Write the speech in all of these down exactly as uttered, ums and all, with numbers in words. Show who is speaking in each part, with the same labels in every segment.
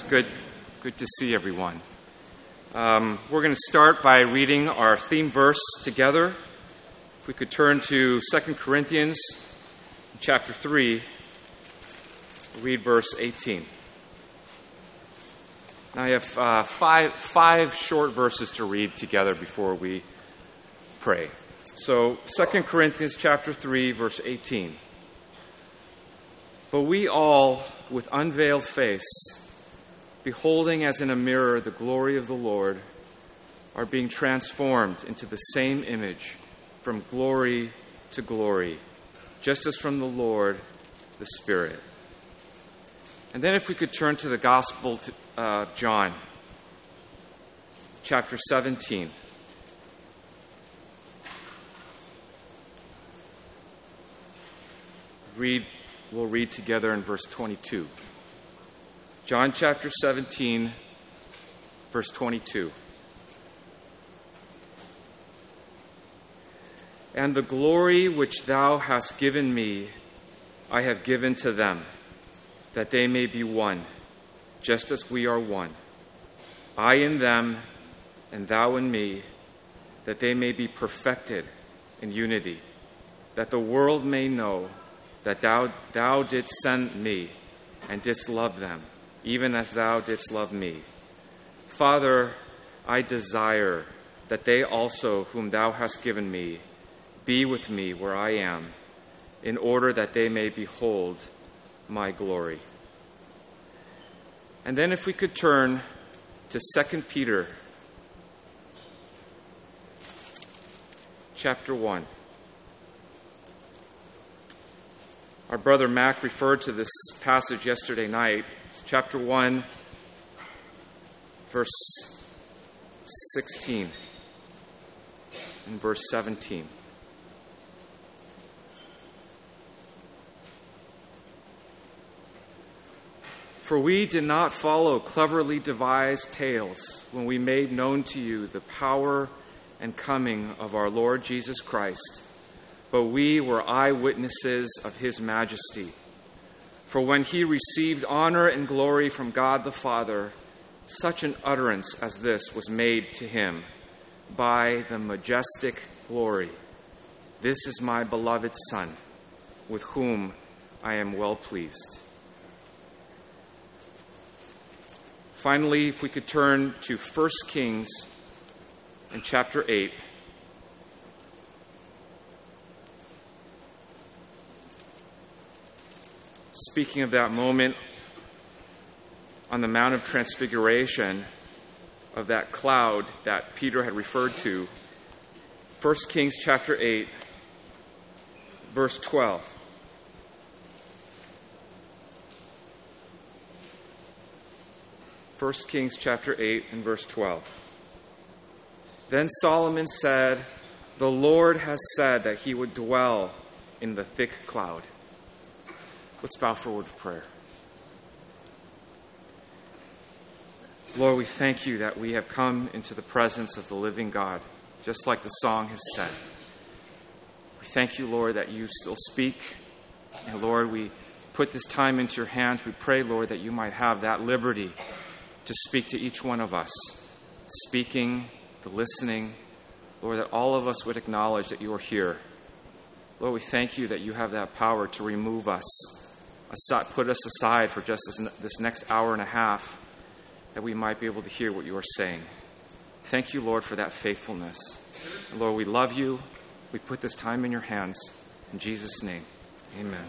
Speaker 1: good, good to see everyone. Um, we're going to start by reading our theme verse together. If we could turn to Second Corinthians chapter three, read verse eighteen. Now I have uh, five, five short verses to read together before we pray. So Second Corinthians chapter three, verse eighteen. But we all, with unveiled face, beholding as in a mirror the glory of the Lord, are being transformed into the same image from glory to glory, just as from the Lord, the Spirit. And then if we could turn to the Gospel to uh, John, chapter seventeen. Read, we'll read together in verse twenty-two. John chapter seventeen, verse twenty-two. And the glory which thou hast given me, I have given to them, that they may be one, just as we are one. I in them, and thou in me, that they may be perfected in unity, that the world may know that thou, thou didst send me, and didst love them, even as thou didst love me. Father, I desire that they also, whom thou hast given me, be with me where I am, in order that they may behold my glory. And then if we could turn to Second Peter chapter one. Our brother Mac referred to this passage yesterday night. It's chapter one, verse sixteen and verse seventeen. For we did not follow cleverly devised tales when we made known to you the power and coming of our Lord Jesus Christ, but we were eyewitnesses of his majesty. For when he received honor and glory from God the Father, such an utterance as this was made to him by the majestic glory. This is my beloved Son, with whom I am well pleased. Finally, if we could turn to First Kings in chapter eight. Speaking of that moment on the Mount of Transfiguration, of that cloud that Peter had referred to, First Kings chapter eight, verse twelve. First Kings chapter eight and verse twelve. Then Solomon said, "The Lord has said that he would dwell in the thick cloud." Let's bow for a word of prayer. Lord, we thank you that we have come into the presence of the living God, just like the song has said. We thank you, Lord, that you still speak. And Lord, we put this time into your hands. We pray, Lord, that you might have that liberty to speak to each one of us, speaking, the listening. Lord, that all of us would acknowledge that you are here. Lord, we thank you that you have that power to remove us, aside, put us aside for just this, this next hour and a half, that we might be able to hear what you are saying. Thank you, Lord, for that faithfulness. And Lord, we love you. We put this time in your hands. In Jesus' name, amen.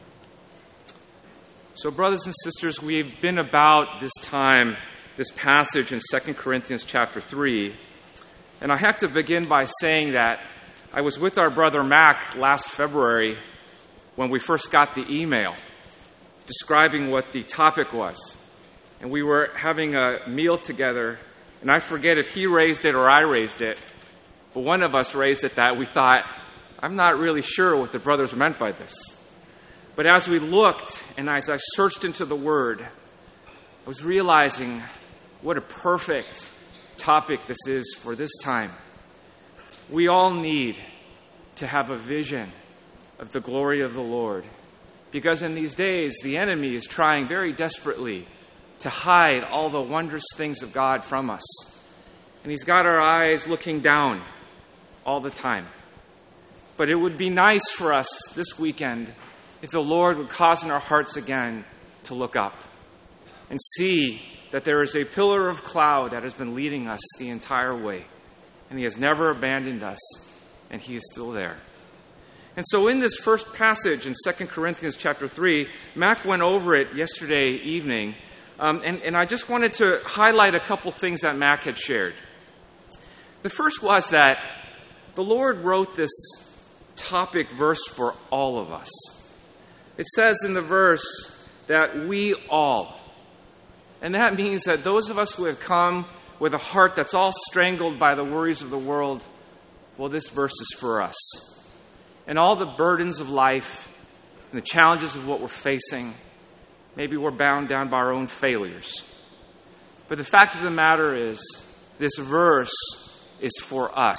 Speaker 1: So, brothers and sisters, we've been about this time, this passage in Second Corinthians chapter three. And I have to begin by saying that I was with our brother Mac last February when we first got the email describing what the topic was. And we were having a meal together, and I forget if he raised it or I raised it, but one of us raised it that we thought, I'm not really sure what the brothers meant by this. But as we looked and as I searched into the Word, I was realizing what a perfect topic this is for this time. We all need to have a vision of the glory of the Lord, because in these days, the enemy is trying very desperately to hide all the wondrous things of God from us. And he's got our eyes looking down all the time. But it would be nice for us this weekend if the Lord would cause in our hearts again to look up and see that there is a pillar of cloud that has been leading us the entire way. And he has never abandoned us, and he is still there. And so in this first passage in Second Corinthians chapter three, Mac went over it yesterday evening, um, and, and I just wanted to highlight a couple things that Mac had shared. The first was that the Lord wrote this topic verse for all of us. It says in the verse that we all, and that means that those of us who have come with a heart that's all strangled by the worries of the world, well, this verse is for us. And all the burdens of life and the challenges of what we're facing, maybe we're bound down by our own failures. But the fact of the matter is, this verse is for us.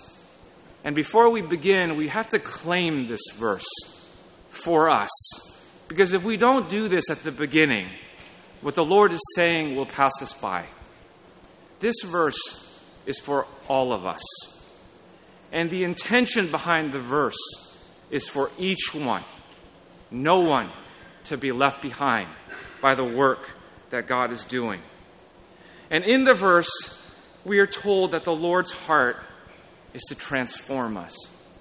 Speaker 1: And before we begin, we have to claim this verse for us. Because if we don't do this at the beginning, what the Lord is saying will pass us by. This verse is for all of us. And the intention behind the verse is for each one, no one to be left behind by the work that God is doing. And in the verse, we are told that the Lord's heart is to transform us.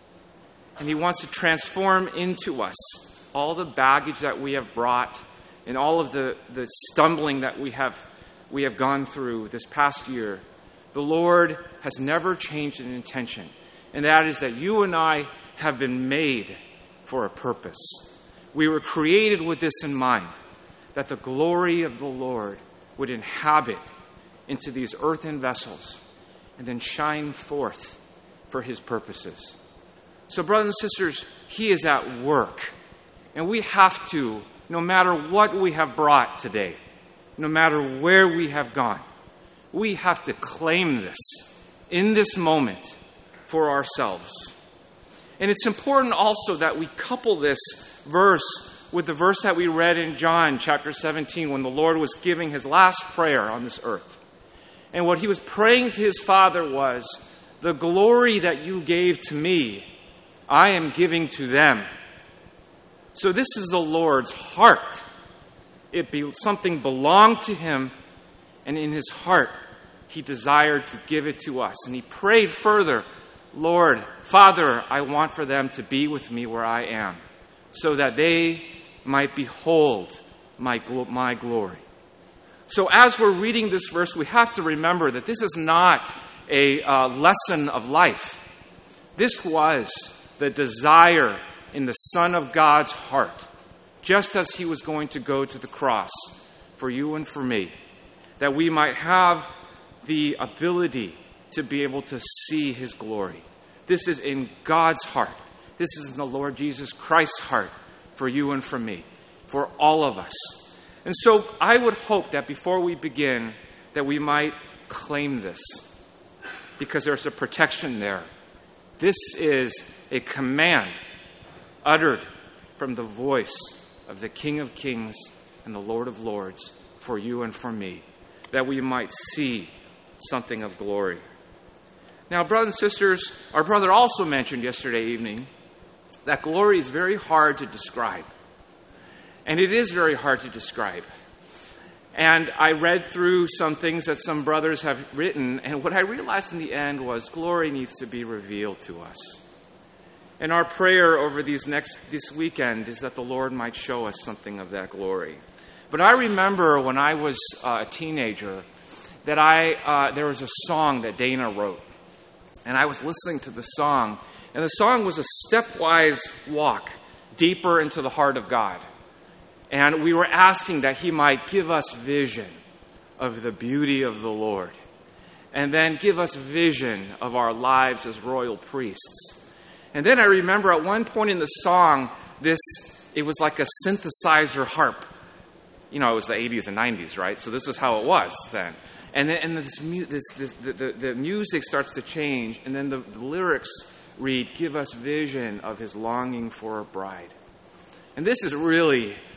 Speaker 1: And he wants to transform into us all the baggage that we have brought and all of the, the stumbling that we have, we have gone through this past year. The Lord has never changed an intention. And that is that you and I have been made for a purpose. We were created with this in mind, that the glory of the Lord would inhabit into these earthen vessels and then shine forth for his purposes. So, brothers and sisters, he is at work. And we have to, no matter what we have brought today, no matter where we have gone, we have to claim this in this moment for ourselves. And it's important also that we couple this verse with the verse that we read in John chapter seventeen when the Lord was giving his last prayer on this earth. And what he was praying to his Father was, the glory that you gave to me, I am giving to them. So this is the Lord's heart. It be, something belonged to him, and in his heart, he desired to give it to us. And he prayed further, Lord, Father, I want for them to be with me where I am, so that they might behold my, my glory. So as we're reading this verse, we have to remember that this is not a uh, lesson of life. This was the desire in the Son of God's heart, just as he was going to go to the cross for you and for me, that we might have the ability to be able to see his glory. This is in God's heart. This is in the Lord Jesus Christ's heart for you and for me, for all of us. And so I would hope that before we begin, that we might claim this, because there's a protection there. This is a command uttered from the voice of the King of Kings and the Lord of Lords for you and for me, that we might see something of glory. Now, brothers and sisters, our brother also mentioned yesterday evening that glory is very hard to describe. And it is very hard to describe. And I read through some things that some brothers have written, and what I realized in the end was glory needs to be revealed to us. And our prayer over these next this weekend is that the Lord might show us something of that glory. But I remember when I was uh, a teenager that I uh, there was a song that Dana wrote. And I was listening to the song, and the song was a stepwise walk deeper into the heart of God. And we were asking that he might give us vision of the beauty of the Lord, and then give us vision of our lives as royal priests. And then I remember at one point in the song, this it was like a synthesizer harp. You know, it was the eighties and nineties, right? So this is how it was then. And then and this, this, this the, the, the music starts to change, and then the, the lyrics read, "Give us vision of his longing for a bride." And this is really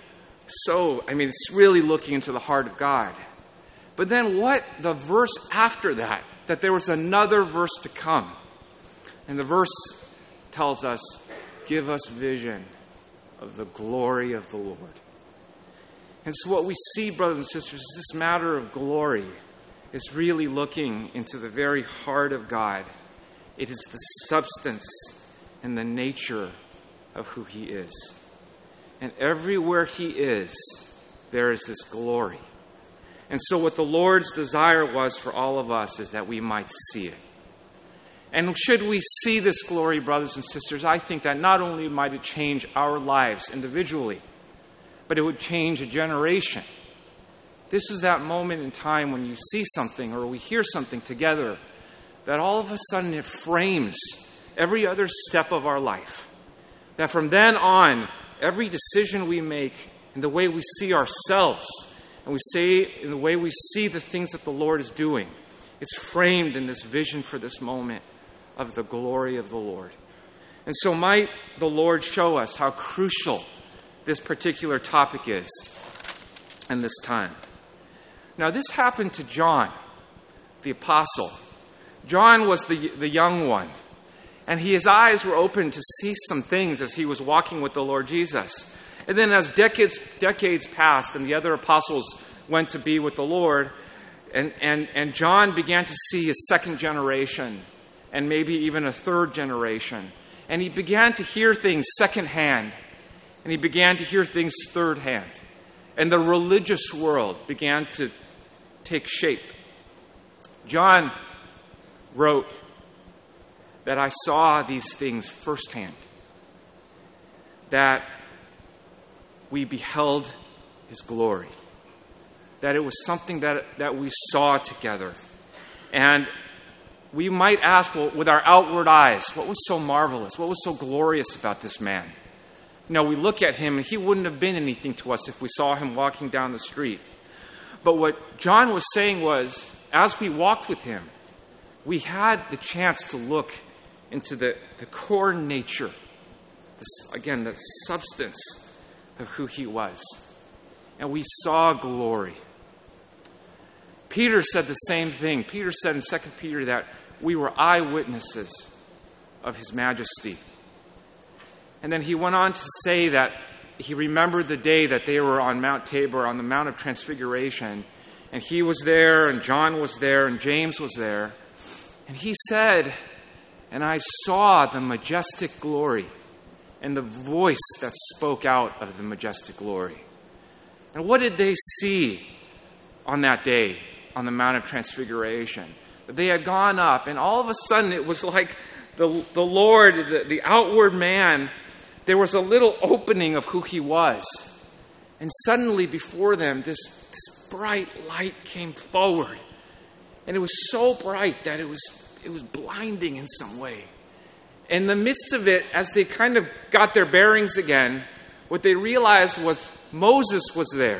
Speaker 1: So, I mean, it's really looking into the heart of God. But then what, the verse after that, that there was another verse to come. And the verse tells us, give us vision of the glory of the Lord. And so what we see, brothers and sisters, is this matter of glory is really looking into the very heart of God. It is the substance and the nature of who he is. And everywhere he is, there is this glory. And so what the Lord's desire was for all of us is that we might see it. And should we see this glory, brothers and sisters, I think that not only might it change our lives individually, but it would change a generation. This is that moment in time when you see something or we hear something together that all of a sudden it frames every other step of our life. That from then on, every decision we make and the way we see ourselves and we say in the way we see the things that the Lord is doing, it's framed in this vision for this moment of the glory of the Lord. And so might the Lord show us how crucial this particular topic is in this time. Now, this happened to John, the apostle. John was the, the young one, and he, his eyes were open to see some things as he was walking with the Lord Jesus. And then as decades decades passed and the other apostles went to be with the Lord, and, and, and John began to see his second generation and maybe even a third generation. And he began to hear things secondhand, and he began to hear things third hand. And the religious world began to take shape. John wrote that I saw these things firsthand, that we beheld his glory, that it was something that, that we saw together. And we might ask, well, with our outward eyes, what was so marvelous? What was so glorious about this man? You know, we look at him and he wouldn't have been anything to us if we saw him walking down the street. But what John was saying was, as we walked with him, we had the chance to look into the, the core nature, this, again, the substance of who he was. And we saw glory. Peter said the same thing. Peter said in Second Peter that we were eyewitnesses of his majesty. And then he went on to say that he remembered the day that they were on Mount Tabor, on the Mount of Transfiguration. And he was there, and John was there, and James was there. And he said, and I saw the majestic glory and the voice that spoke out of the majestic glory. And what did they see on that day on the Mount of Transfiguration? They had gone up, and all of a sudden it was like the, the Lord, the, the outward man, there was a little opening of who he was. And suddenly before them, this, this bright light came forward. And it was so bright that it was it was blinding in some way. In the midst of it, as they kind of got their bearings again, what they realized was Moses was there.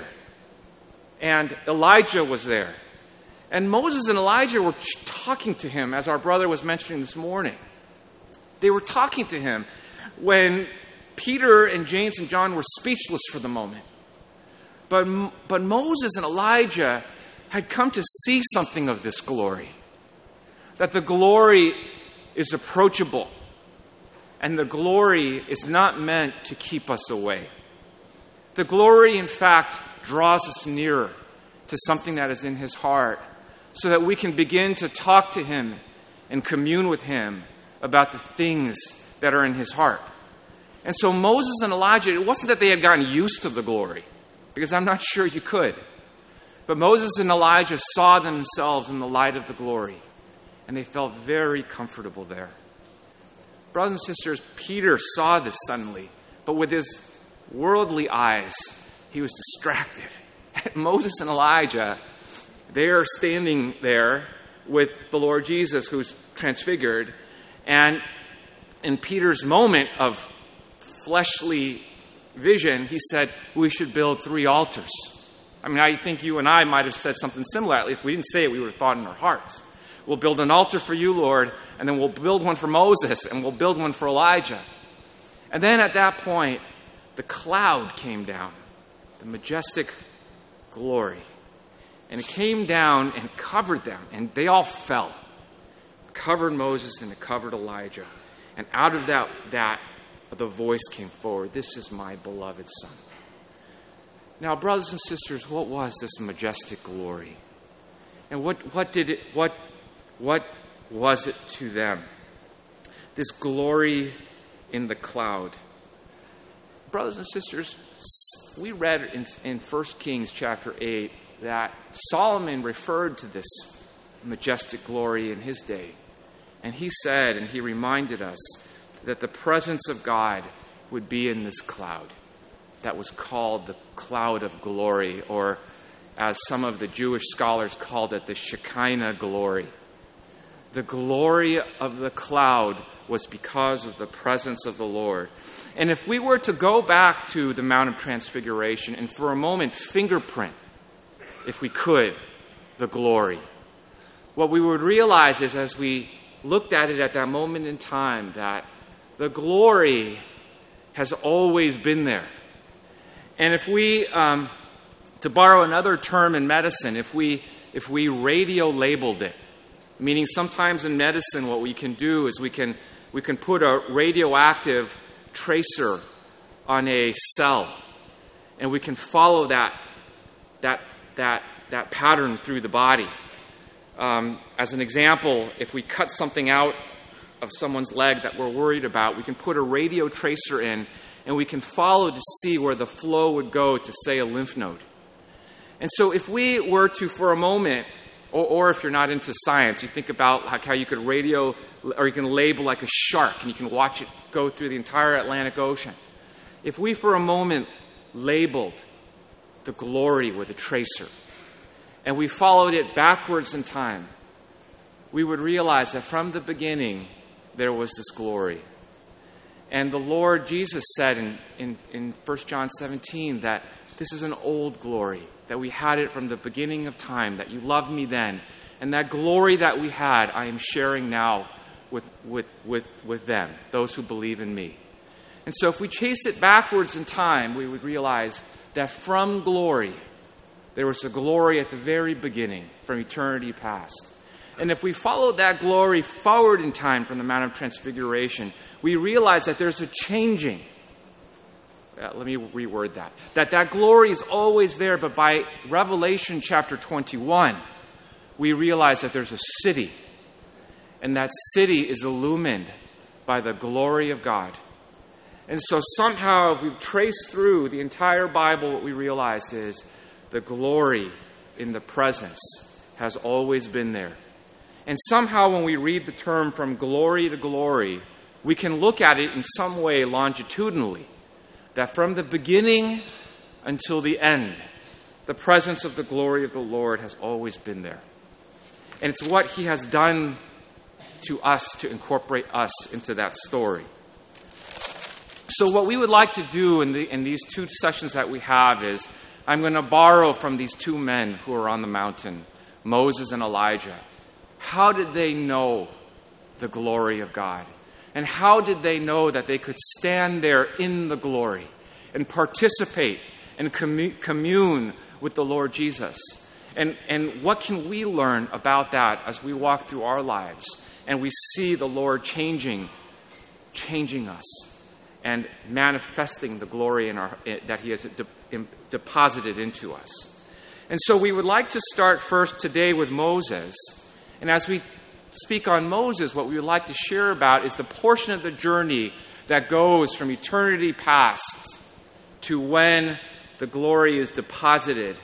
Speaker 1: And Elijah was there. And Moses and Elijah were talking to him, as our brother was mentioning this morning. They were talking to him when Peter and James and John were speechless for the moment. But, but Moses and Elijah had come to see something of this glory. That the glory is approachable. And the glory is not meant to keep us away. The glory, in fact, draws us nearer to something that is in his heart, so that we can begin to talk to him and commune with him about the things that are in his heart. And so Moses and Elijah, it wasn't that they had gotten used to the glory, because I'm not sure you could. But Moses and Elijah saw themselves in the light of the glory, and they felt very comfortable there. Brothers and sisters, Peter saw this suddenly, but with his worldly eyes, he was distracted. Moses and Elijah, they are standing there with the Lord Jesus, who's transfigured, and in Peter's moment of fleshly vision, he said, we should build three altars. I mean, I think you and I might have said something similar. If we didn't say it, we would have thought in our hearts. We'll build an altar for you, Lord, and then we'll build one for Moses, and we'll build one for Elijah. And then at that point, the cloud came down. the majestic glory. And it came down and covered them, and they all fell. It covered Moses and it covered Elijah. And out of that, that the voice came forward, "This is my beloved Son." Now, brothers and sisters, what was this majestic glory? And what, what did it, what, what was it to them? This glory in the cloud. Brothers and sisters, we read in, in First Kings chapter eight that Solomon referred to this majestic glory in his day. And he said, and he reminded us, that the presence of God would be in this cloud that was called the cloud of glory, or as some of the Jewish scholars called it, the Shekinah glory. The glory of the cloud was because of the presence of the Lord. And if we were to go back to the Mount of Transfiguration and for a moment fingerprint, if we could, the glory, what we would realize is, as we looked at it at that moment in time, that the glory has always been there. And if we, um, to borrow another term in medicine, if we if we radio labeled it, meaning sometimes in medicine what we can do is we can we can put a radioactive tracer on a cell, and we can follow that that that that pattern through the body. Um, as an example, if we cut something out of someone's leg that we're worried about, we can put a radio tracer in, and we can follow to see where the flow would go to, say, a lymph node. And so if we were to, for a moment, or, or if you're not into science, you think about like how you could radio, or you can label like a shark, and you can watch it go through the entire Atlantic Ocean. If we, for a moment, labeled the glory with a tracer, and we followed it backwards in time, we would realize that from the beginning, there was this glory. And the Lord Jesus said in, in, in First John seventeen that this is an old glory, that we had it from the beginning of time, that you loved me then. And that glory that we had, I am sharing now with, with, with, with them, those who believe in me. And so if we chased it backwards in time, we would realize that from glory, there was a glory at the very beginning, from eternity past. And if we follow that glory forward in time from the Mount of Transfiguration, we realize that there's a changing. Uh, let me reword that. That that glory is always there, but by Revelation chapter twenty-one, we realize that there's a city. And that city is illumined by the glory of God. And so somehow, if we trace through the entire Bible, what we realized is the glory in the presence has always been there. And somehow when we read the term from glory to glory, we can look at it in some way longitudinally, that from the beginning until the end, the presence of the glory of the Lord has always been there. And it's what he has done to us to incorporate us into that story. So what we would like to do in, the, in these two sessions that we have is, I'm going to borrow from these two men who are on the mountain, Moses and Elijah. How did they know the glory of God? And how did they know that they could stand there in the glory and participate and commune with the Lord Jesus? And, and what can we learn about that as we walk through our lives and we see the Lord changing, changing us and manifesting the glory in our, that he has de- deposited into us? And so we would like to start first today with Moses. And as we speak on Moses, what we would like to share about is the portion of the journey that goes from eternity past to when the glory is deposited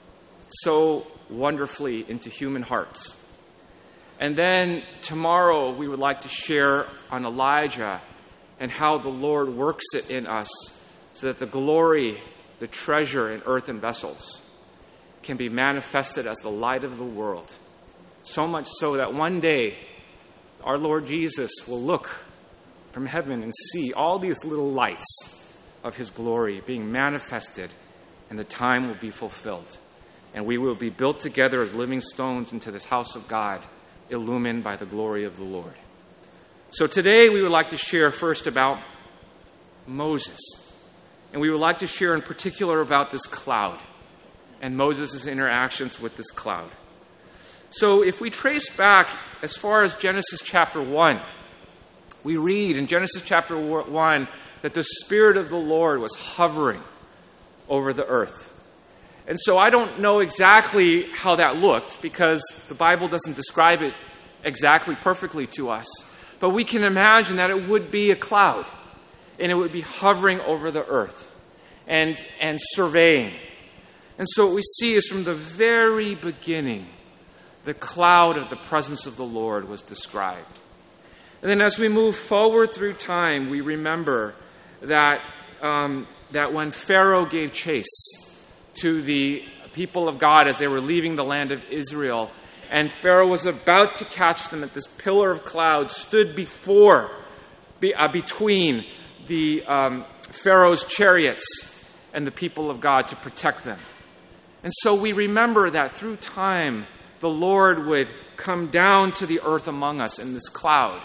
Speaker 1: so wonderfully into human hearts. And then tomorrow we would like to share on Elijah and how the Lord works it in us so that the glory, the treasure in earthen vessels, can be manifested as the light of the world. So much so that one day our Lord Jesus will look from heaven and see all these little lights of his glory being manifested, and the time will be fulfilled. And we will be built together as living stones into this house of God, illumined by the glory of the Lord. So today we would like to share first about Moses. And we would like to share in particular about this cloud and Moses' interactions with this cloud. So if we trace back as far as Genesis chapter one, we read in Genesis chapter one that the Spirit of the Lord was hovering over the earth. And so I don't know exactly how that looked because the Bible doesn't describe it exactly perfectly to us. But we can imagine that it would be a cloud and it would be hovering over the earth and, and surveying. And so what we see is from the very beginning, the cloud of the presence of the Lord was described. And then as we move forward through time, we remember that, um, that when Pharaoh gave chase to the people of God as they were leaving the land of Israel, and Pharaoh was about to catch them, that this pillar of cloud stood before, be, uh, between the um, Pharaoh's chariots and the people of God to protect them. And so we remember that through time, the Lord would come down to the earth among us in this cloud.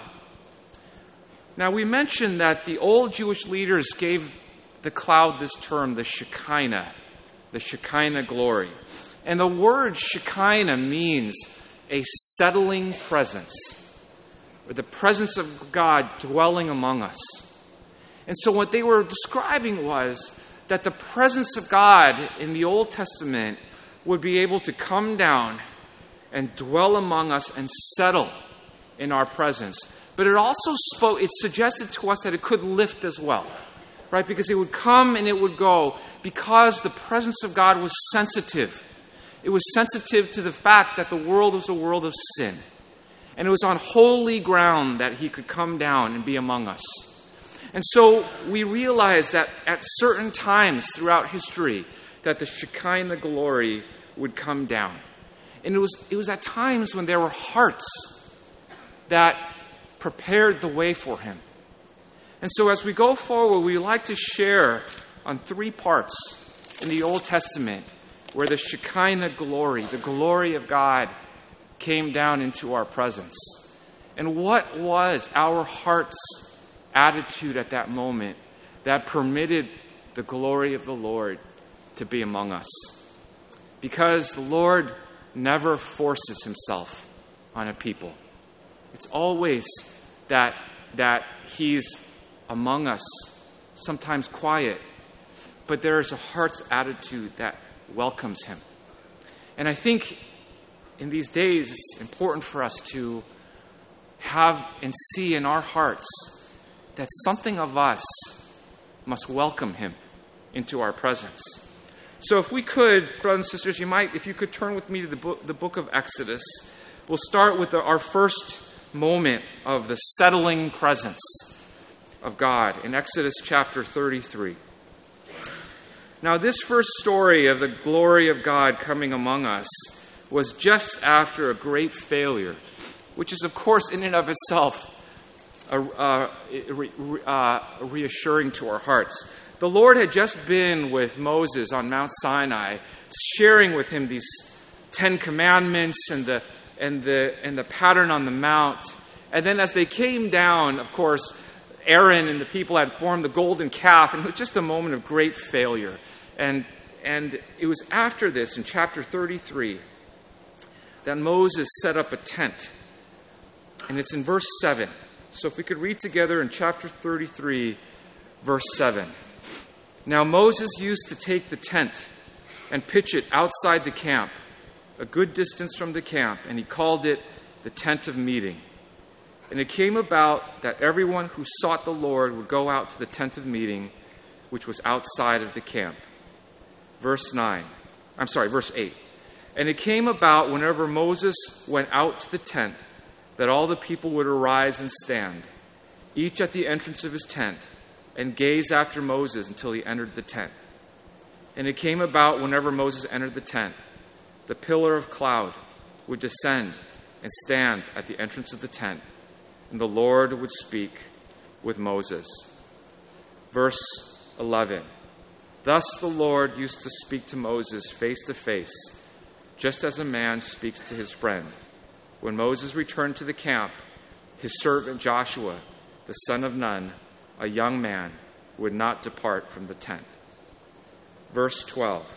Speaker 1: Now, we mentioned that the old Jewish leaders gave the cloud this term, the Shekinah, the Shekinah glory. And the word Shekinah means a settling presence, or the presence of God dwelling among us. And so what they were describing was that the presence of God in the Old Testament would be able to come down and dwell among us and settle in our presence. But it also spoke, it suggested to us that it could lift as well, right? Because it would come and it would go because the presence of God was sensitive. It was sensitive to the fact that the world was a world of sin. And it was on holy ground that he could come down and be among us. And so we realize that at certain times throughout history that the Shekinah glory would come down. And it was, it was at times when there were hearts that prepared the way for him. And so as we go forward, we like to share on three parts in the Old Testament where the Shekinah glory, the glory of God, came down into our presence. And what was our heart's attitude at that moment that permitted the glory of the Lord to be among us? Because the Lord never forces himself on a people. It's always that, that he's among us, sometimes quiet, but there is a heart's attitude that welcomes him. And I think in these days it's important for us to have and see in our hearts that something of us must welcome him into our presence. So if we could, brothers and sisters, you might, if you could turn with me to the book, the book of Exodus. We'll start with the, our first moment of the settling presence of God in Exodus chapter thirty-three. Now, this first story of the glory of God coming among us was just after a great failure, which is, of course, in and of itself uh, uh, uh, reassuring to our hearts. The Lord had just been with Moses on Mount Sinai, sharing with him these Ten Commandments and the and the and the pattern on the mount. And then as they came down, of course, Aaron and the people had formed the golden calf, and it was just a moment of great failure. And and it was after this, in chapter thirty-three, that Moses set up a tent. And it's in verse seven. So if we could read together in chapter thirty-three, verse seven. Now Moses used to take the tent and pitch it outside the camp, a good distance from the camp, and he called it the tent of meeting. And it came about that everyone who sought the Lord would go out to the tent of meeting, which was outside of the camp. Verse nine. I'm sorry, verse eight. And it came about whenever Moses went out to the tent that all the people would arise and stand, each at the entrance of his tent, and gaze after Moses until he entered the tent. And it came about whenever Moses entered the tent, the pillar of cloud would descend and stand at the entrance of the tent, and the Lord would speak with Moses. Verse eleven. Thus the Lord used to speak to Moses face to face, just as a man speaks to his friend. When Moses returned to the camp, his servant Joshua, the son of Nun, a young man, would not depart from the tent. verse twelve.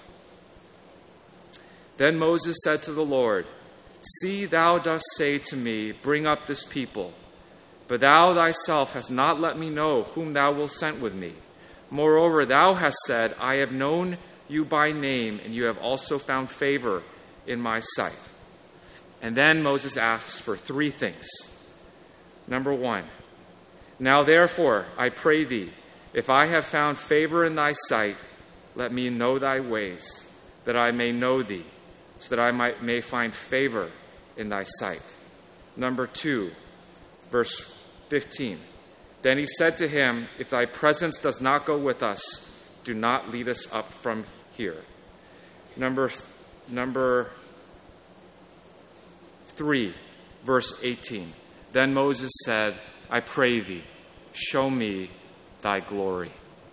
Speaker 1: Then Moses said to the Lord, See, thou dost say to me, Bring up this people. But thou thyself hast not let me know whom thou wilt send with me. Moreover, thou hast said, I have known you by name, and you have also found favor in my sight. And then Moses asks for three things. Number one, Now therefore, I pray thee, if I have found favor in thy sight, let me know thy ways, that I may know thee, so that I might, may find favor in thy sight. Number two, verse fifteen. Then he said to him, If thy presence does not go with us, do not lead us up from here. Number, number three, verse eighteen. Then Moses said, I pray thee, show me thy glory.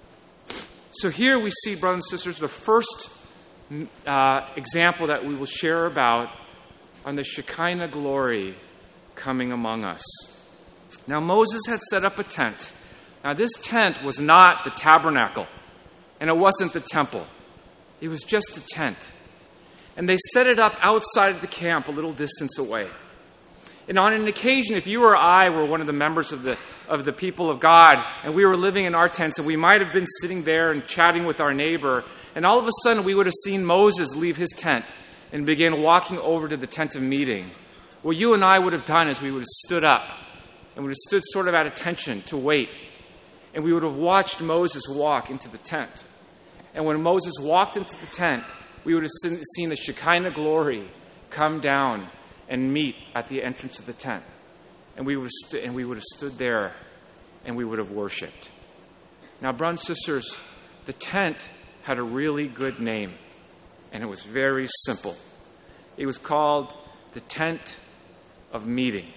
Speaker 1: So here we see, brothers and sisters, the first uh, example that we will share about on the Shekinah glory coming among us. Now Moses had set up a tent. Now this tent was not the tabernacle, and it wasn't the temple. It was just a tent. And they set it up outside of the camp, a little distance away. And on an occasion, if you or I were one of the members of the of the people of God, and we were living in our tents, and we might have been sitting there and chatting with our neighbor, and all of a sudden we would have seen Moses leave his tent and begin walking over to the tent of meeting. What you and I would have done is we would have stood up, and we would have stood sort of at attention to wait, and we would have watched Moses walk into the tent. And when Moses walked into the tent, we would have seen the Shekinah glory come down and meet at the entrance of the tent. And we would have, st- and we would have stood there and we would have worshipped. Now, brothers and sisters, the tent had a really good name, and it was very simple. It was called the Tent of Meeting.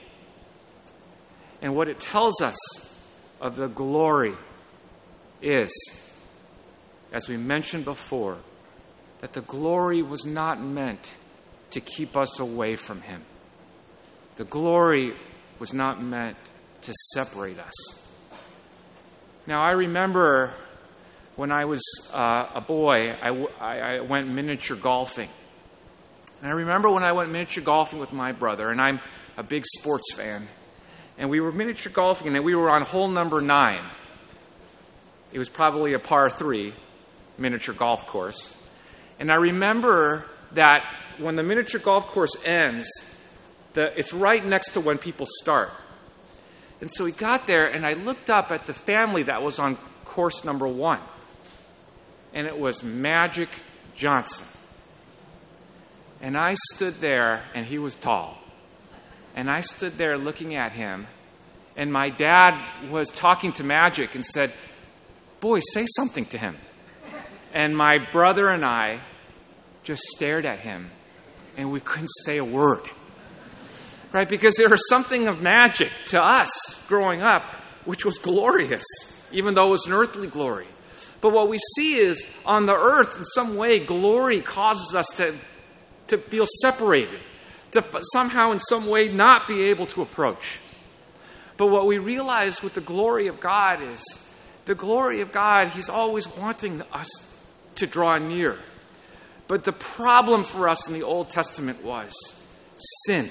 Speaker 1: And what it tells us of the glory is, as we mentioned before, that the glory was not meant to keep us away from Him. The glory was not meant to separate us. Now, I remember when I was uh, a boy, I, w- I went miniature golfing. And I remember when I went miniature golfing with my brother, and I'm a big sports fan, and we were miniature golfing, and we were on hole number nine. It was probably a par three miniature golf course. And I remember that when the miniature golf course ends, the, it's right next to when people start. And so we got there, and I looked up at the family that was on course number one. And it was Magic Johnson. And I stood there, and he was tall. And I stood there looking at him, and my dad was talking to Magic and said, "Boy, say something to him." And my brother and I just stared at him, and we couldn't say a word. Right? Because there was something of magic to us growing up, which was glorious, even though it was an earthly glory. But what we see is, on the earth, in some way, glory causes us to, to feel separated, to somehow, in some way, not be able to approach. But what we realize with the glory of God is, the glory of God, He's always wanting us to draw near. But the problem for us in the Old Testament was sin.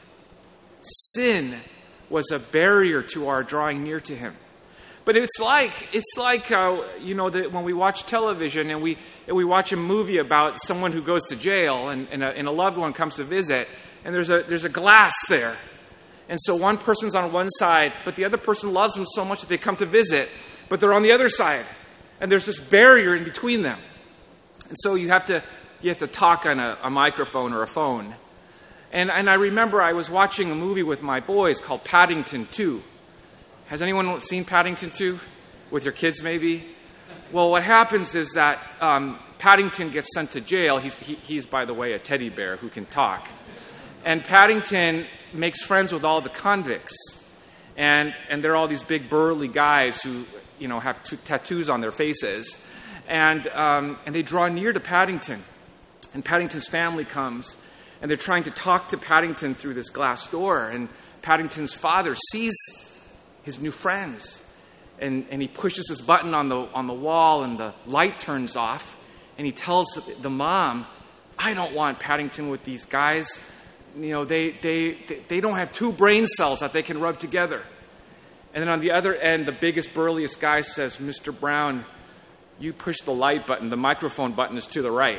Speaker 1: Sin was a barrier to our drawing near to Him. But it's like it's like uh, you know the, when we watch television and we and we watch a movie about someone who goes to jail and, and, a, and a loved one comes to visit, and there's a there's a glass there, and so one person's on one side, but the other person loves them so much that they come to visit, but they're on the other side, and there's this barrier in between them, and so you have to you have to talk on a, a microphone or a phone. And, and I remember I was watching a movie with my boys called Paddington two. Has anyone seen Paddington two? With your kids, maybe? Well, what happens is that um, Paddington gets sent to jail. He's, he, he's, by the way, a teddy bear who can talk. And Paddington makes friends with all the convicts. And, and they're all these big burly guys who, you know, have t- tattoos on their faces. And, um, and they draw near to Paddington. And Paddington's family comes. And they're trying to talk to Paddington through this glass door. And Paddington's father sees his new friends. And, and he pushes this button on the on the wall, and the light turns off. And he tells the mom, I don't want Paddington with these guys. You know, they, they, they don't have two brain cells that they can rub together. And then on the other end, the biggest, burliest guy says, Mister Brown, you push the light button. The microphone button is to the right.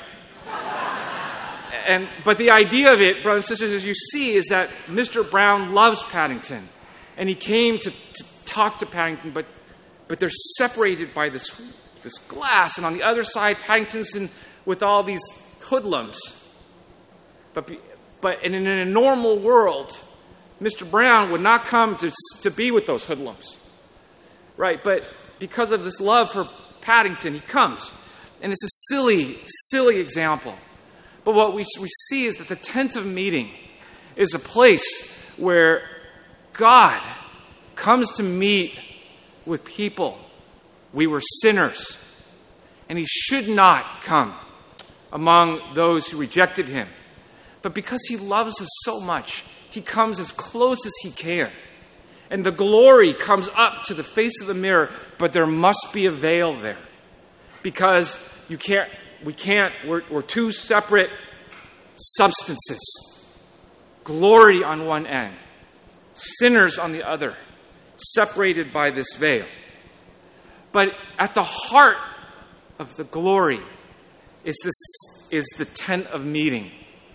Speaker 1: And but the idea of it, brothers and sisters, as you see, is that Mister Brown loves Paddington. And he came to, to talk to Paddington, but but they're separated by this, this glass. And on the other side, Paddington's in with all these hoodlums. But, but in, in a normal world, Mister Brown would not come to, to be with those hoodlums. Right? But because of this love for Paddington, he comes. And it's a silly, silly example. But what we, we see is that the tent of meeting is a place where God comes to meet with people. We were sinners. And he should not come among those who rejected him. But because he loves us so much, he comes as close as he can. And the glory comes up to the face of the mirror, but there must be a veil there. Because you can't, we can't, we're, we're two separate substances. Glory on one end, sinners on the other, separated by this veil. But at the heart of the glory is this is the tent of meeting.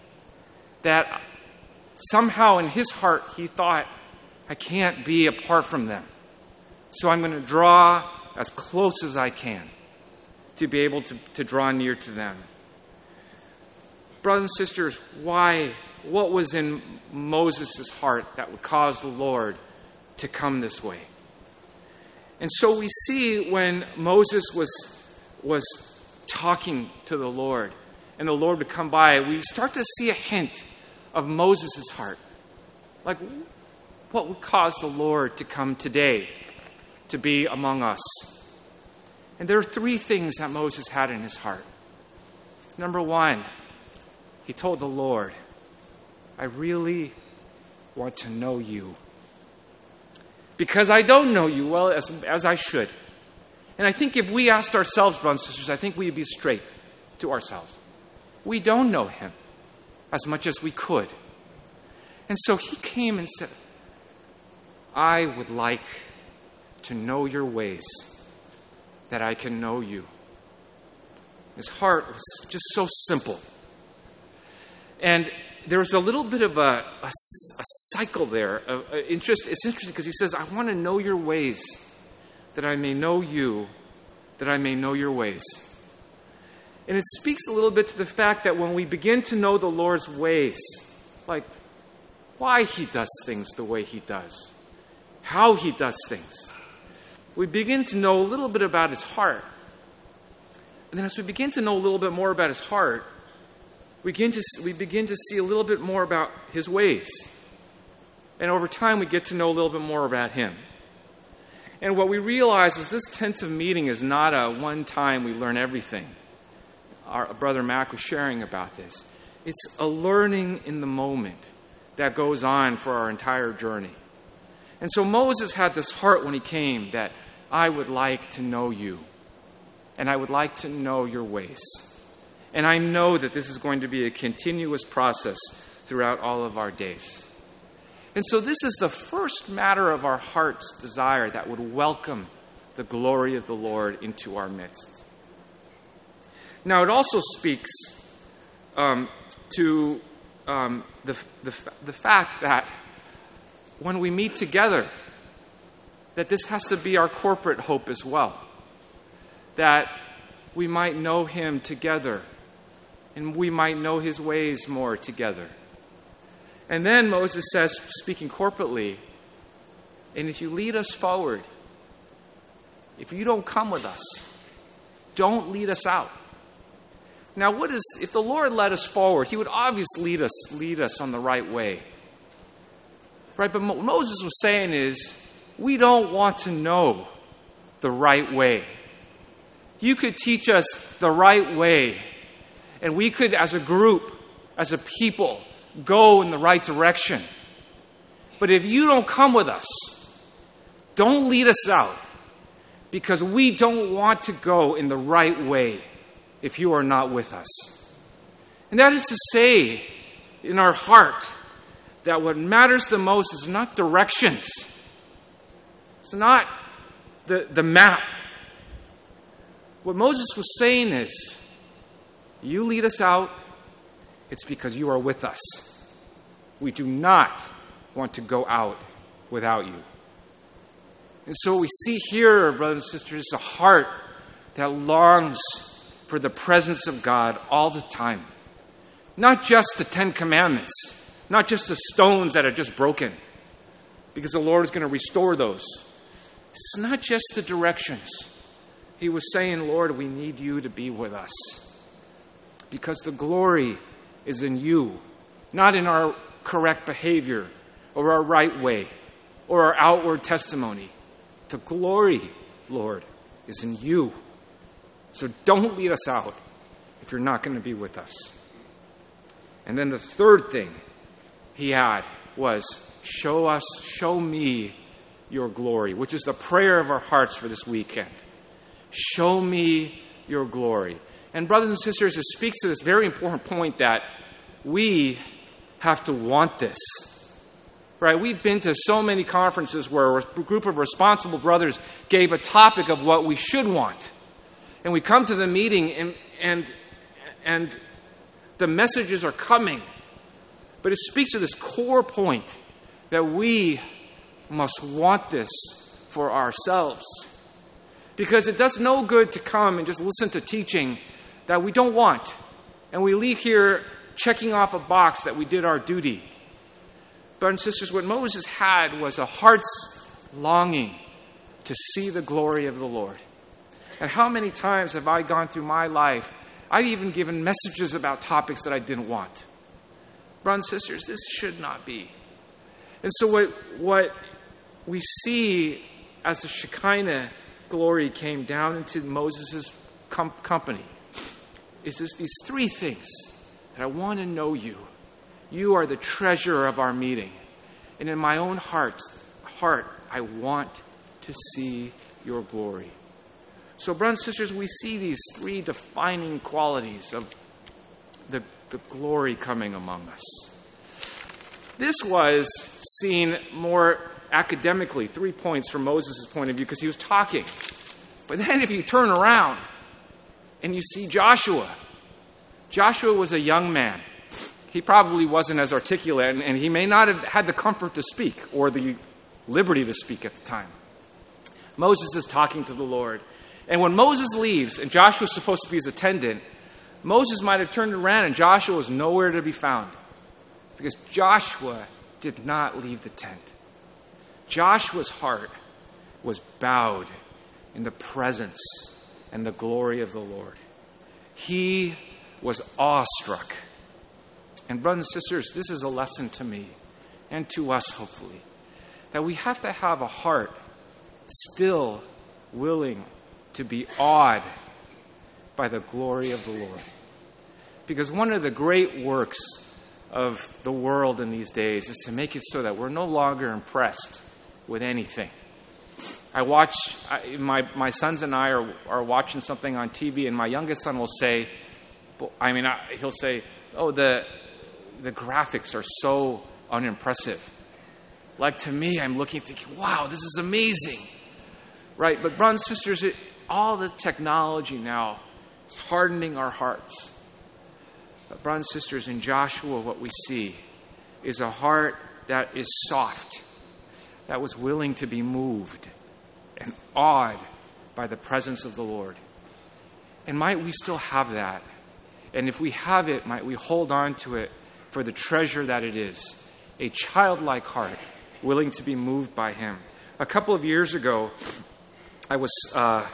Speaker 1: That somehow in his heart he thought, I can't be apart from them. So I'm going to draw as close as I can to be able to, to draw near to them. Brothers and sisters, why, what was in Moses' heart that would cause the Lord to come this way? And so we see when Moses was, was talking to the Lord and the Lord would come by, we start to see a hint of Moses' heart. Like, what would cause the Lord to come today to be among us? And there are three things that Moses had in his heart. Number one, he told the Lord, I really want to know you. Because I don't know you well as, as I should. And I think if we asked ourselves, brothers and sisters, I think we'd be straight to ourselves. We don't know him as much as we could. And so he came and said, I would like to know your ways, that I can know you. His heart was just so simple. And there's a little bit of a, a, a cycle there. Of, uh, interest, it's interesting because he says, I want to know your ways, that I may know you, that I may know your ways. And it speaks a little bit to the fact that when we begin to know the Lord's ways, like why he does things the way he does, how he does things, we begin to know a little bit about his heart. And then as we begin to know a little bit more about his heart, we begin to, we begin to see a little bit more about his ways. And over time, we get to know a little bit more about him. And what we realize is this tent of meeting is not a one time we learn everything. Our brother Mac was sharing about this. It's a learning in the moment that goes on for our entire journey. And so Moses had this heart when he came that I would like to know you. And I would like to know your ways. And I know that this is going to be a continuous process throughout all of our days. And so this is the first matter of our heart's desire that would welcome the glory of the Lord into our midst. Now, it also speaks um, to um, the, the, the fact that when we meet together, that this has to be our corporate hope as well. That we might know him together and we might know his ways more together. And then Moses says, speaking corporately, and if you lead us forward, if you don't come with us, don't lead us out. Now, what is, if the Lord led us forward, he would obviously lead us, lead us on the right way. Right? But what Moses was saying is, we don't want to know the right way. You could teach us the right way, and we could, as a group, as a people, go in the right direction. But if you don't come with us, don't lead us out, because we don't want to go in the right way. if you are not with us. And that is to say, in our heart, that what matters the most is not directions. It's not the, the map. What Moses was saying is, you lead us out, it's because you are with us. We do not want to go out without you. And so what we see here, brothers and sisters, is a heart that longs for the presence of God all the time. Not just the Ten Commandments, not just the stones that are just broken, because the Lord is going to restore those. It's not just the directions. He was saying, Lord, we need you to be with us, because the glory is in you, not in our correct behavior or our right way or our outward testimony. The glory, Lord, is in you. So don't lead us out if you're not going to be with us. And then the third thing he had was, show us, show me your glory, which is the prayer of our hearts for this weekend. Show me your glory. And brothers and sisters, it speaks to this very important point that we have to want this. Right? We've been to so many conferences where a group of responsible brothers gave a topic of what we should want. And we come to the meeting and and and the messages are coming. But it speaks to this core point that we must want this for ourselves. Because it does no good to come and just listen to teaching that we don't want. And we leave here checking off a box that we did our duty. Brothers and sisters, what Moses had was a heart's longing to see the glory of the Lord. And how many times have I gone through my life, I've even given messages about topics that I didn't want. Brothers and sisters, this should not be. And so what, what we see as the Shekinah glory came down into Moses' com- company is just these three things that I want to know you. You are the treasure of our meeting. And in my own heart, heart, I want to see your glory. So, brothers and sisters, we see these three defining qualities of the, the glory coming among us. This was seen more academically, three points from Moses' point of view, because he was talking. But then if you turn around and you see Joshua, Joshua was a young man. He probably wasn't as articulate, and, and he may not have had the comfort to speak or the liberty to speak at the time. Moses is talking to the Lord. And when Moses leaves, and Joshua is supposed to be his attendant, Moses might have turned around and Joshua was nowhere to be found. Because Joshua did not leave the tent. Joshua's heart was bowed in the presence and the glory of the Lord. He was awestruck. And brothers and sisters, this is a lesson to me and to us, hopefully, that we have to have a heart still willing to be awed by the glory of the Lord. Because one of the great works of the world in these days is to make it so that we're no longer impressed with anything. I watch, I, my, my sons and I are, are watching something on T V, and my youngest son will say, I mean, I, he'll say, oh, the... the graphics are so unimpressive. Like, to me, I'm looking thinking, wow, this is amazing. Right? But brothers and sisters, it, all the technology now is hardening our hearts. But brothers and sisters, in Joshua, what we see is a heart that is soft, that was willing to be moved and awed by the presence of the Lord. And might we still have that? And if we have it, might we hold on to it for the treasure that it is, a childlike heart, willing to be moved by him. A couple of years ago, I was, uh,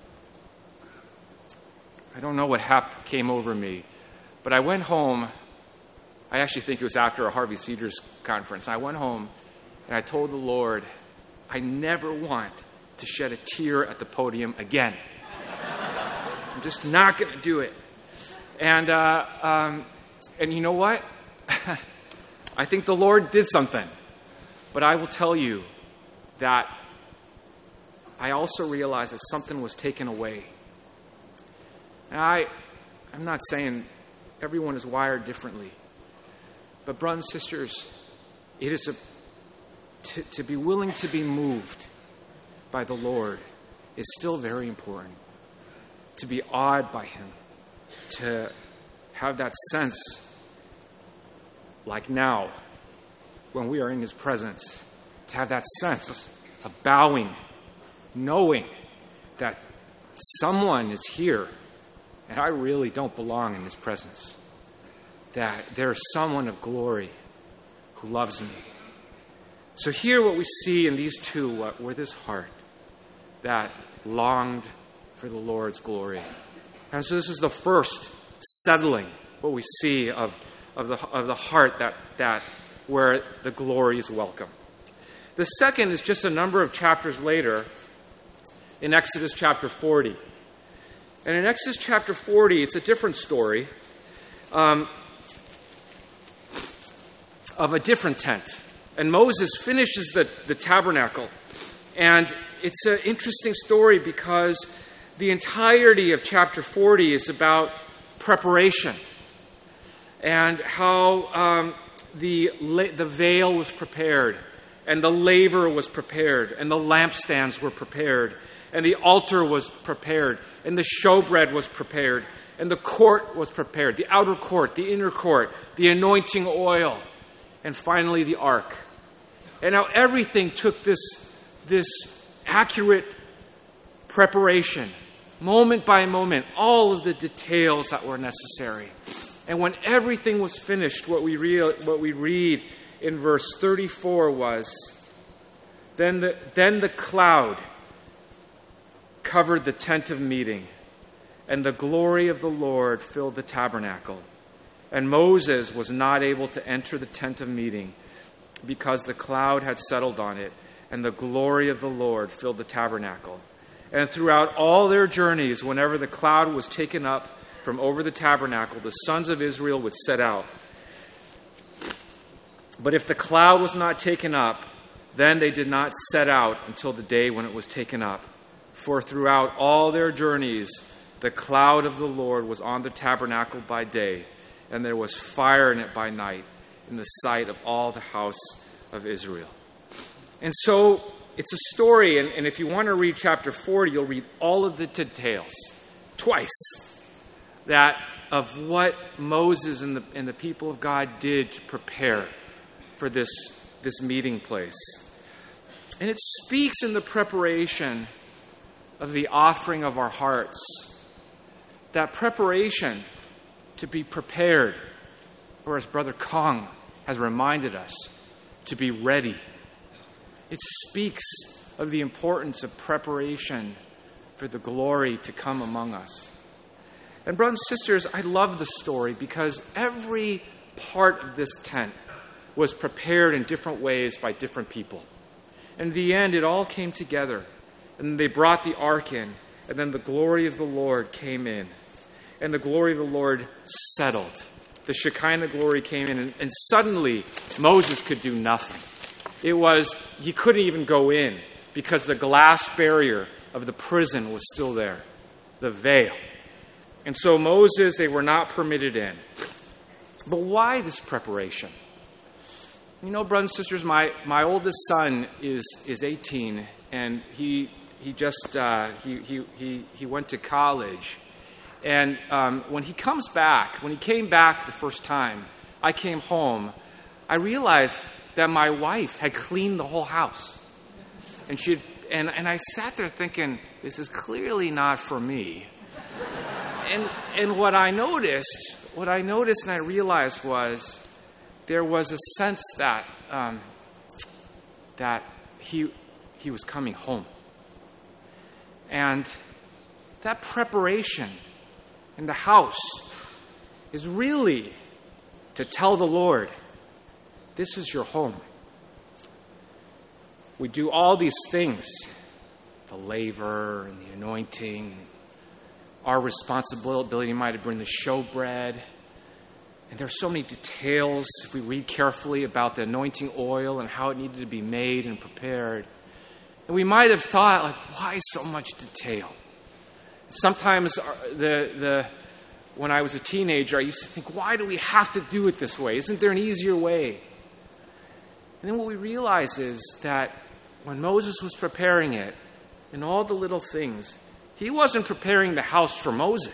Speaker 1: I don't know what hap- came over me, but I went home. I actually think it was after a Harvey Cedars conference. I went home and I told the Lord, I never want to shed a tear at the podium again. I'm just not going to do it. And, uh, um, and you know what? I think the Lord did something. But I will tell you that I also realized that something was taken away. And I, I'm not saying everyone is wired differently. But brothers and sisters, it is a, to, to be willing to be moved by the Lord is still very important. To be awed by him. To have that sense, like now, when we are in his presence, to have that sense of bowing, knowing that someone is here and I really don't belong in his presence. That there's someone of glory who loves me. So here what we see in these two uh, were this heart that longed for the Lord's glory. And so this is the first settling, what we see of, of, the, of the heart that, that where the glory is welcome. The second is just a number of chapters later in Exodus chapter forty. And in Exodus chapter forty, it's a different story um, of a different tent. And Moses finishes the, the tabernacle. And it's an interesting story because the entirety of chapter forty is about preparation and how um, the, the veil was prepared and the laver was prepared and the lampstands were prepared and the altar was prepared and the showbread was prepared and the court was prepared, the outer court, the inner court, the anointing oil, and finally the ark. And how everything took this, this accurate preparation, moment by moment, all of the details that were necessary. And when everything was finished, what we read, what we read in verse thirty-four was, then the, then the cloud covered the tent of meeting, and the glory of the Lord filled the tabernacle. And Moses was not able to enter the tent of meeting because the cloud had settled on it, and the glory of the Lord filled the tabernacle. And throughout all their journeys, whenever the cloud was taken up from over the tabernacle, the sons of Israel would set out. But if the cloud was not taken up, then they did not set out until the day when it was taken up. For throughout all their journeys, the cloud of the Lord was on the tabernacle by day, and there was fire in it by night, in the sight of all the house of Israel. And so it's a story, and, and if you want to read chapter forty, you'll read all of the details, twice, that of what Moses and the, and the people of God did to prepare for this, this meeting place. And it speaks in the preparation of the offering of our hearts, that preparation to be prepared, or as Brother Kong has reminded us, to be ready. It speaks of the importance of preparation for the glory to come among us. And brothers and sisters, I love the story because every part of this tent was prepared in different ways by different people. And in the end, it all came together. And they brought the ark in, and then the glory of the Lord came in. And the glory of the Lord settled. The Shekinah glory came in, and, and suddenly Moses could do nothing. It was, he couldn't even go in because the glass barrier of the prison was still there, the veil. And so Moses, they were not permitted in. But why this preparation? You know, brothers and sisters, my, my oldest son is is eighteen, and he he just uh, he, he he he went to college. And um, when he comes back, when he came back the first time, I came home, I realized that my wife had cleaned the whole house. And she had, and, and I sat there thinking, this is clearly not for me. and and what I noticed, what I noticed and I realized was there was a sense that um, that he he was coming home. And that preparation in the house is really to tell the Lord, this is your home. We do all these things, the laver and the anointing. Our responsibility might have bring the showbread. And there's so many details, if we read carefully, about the anointing oil and how it needed to be made and prepared. And we might have thought, like, why so much detail? Sometimes the the when I was a teenager, I used to think, why do we have to do it this way? Isn't there an easier way? And then what we realize is that when Moses was preparing it, in all the little things, he wasn't preparing the house for Moses.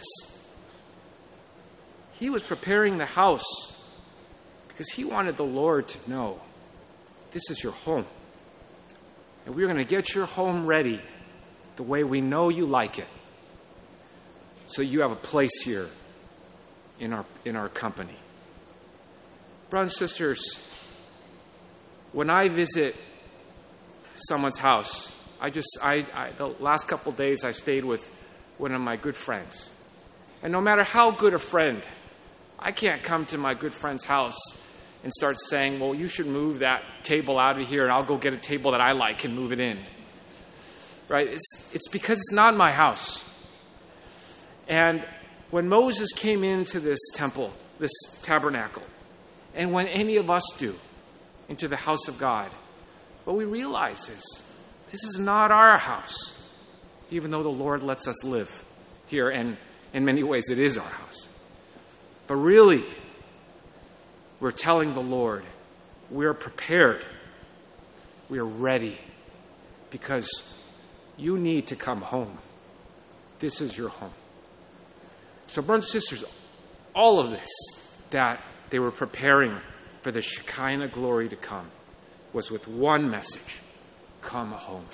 Speaker 1: He was preparing the house because he wanted the Lord to know, this is your home. And we're going to get your home ready the way we know you like it, so you have a place here in our in our company. Brothers and sisters, when I visit someone's house, I just I, I the last couple of days I stayed with one of my good friends. And no matter how good a friend, I can't come to my good friend's house and start saying, well, you should move that table out of here and I'll go get a table that I like and move it in. Right? It's it's because it's not my house. And when Moses came into this temple, this tabernacle, and when any of us do into the house of God, what we realize is this is not our house, even though the Lord lets us live here, and in many ways it is our house. But really, we're telling the Lord, we're prepared, we're ready, because you need to come home. This is your home. So, brothers and sisters, all of this that they were preparing for the Shekinah glory to come was with one message: come home.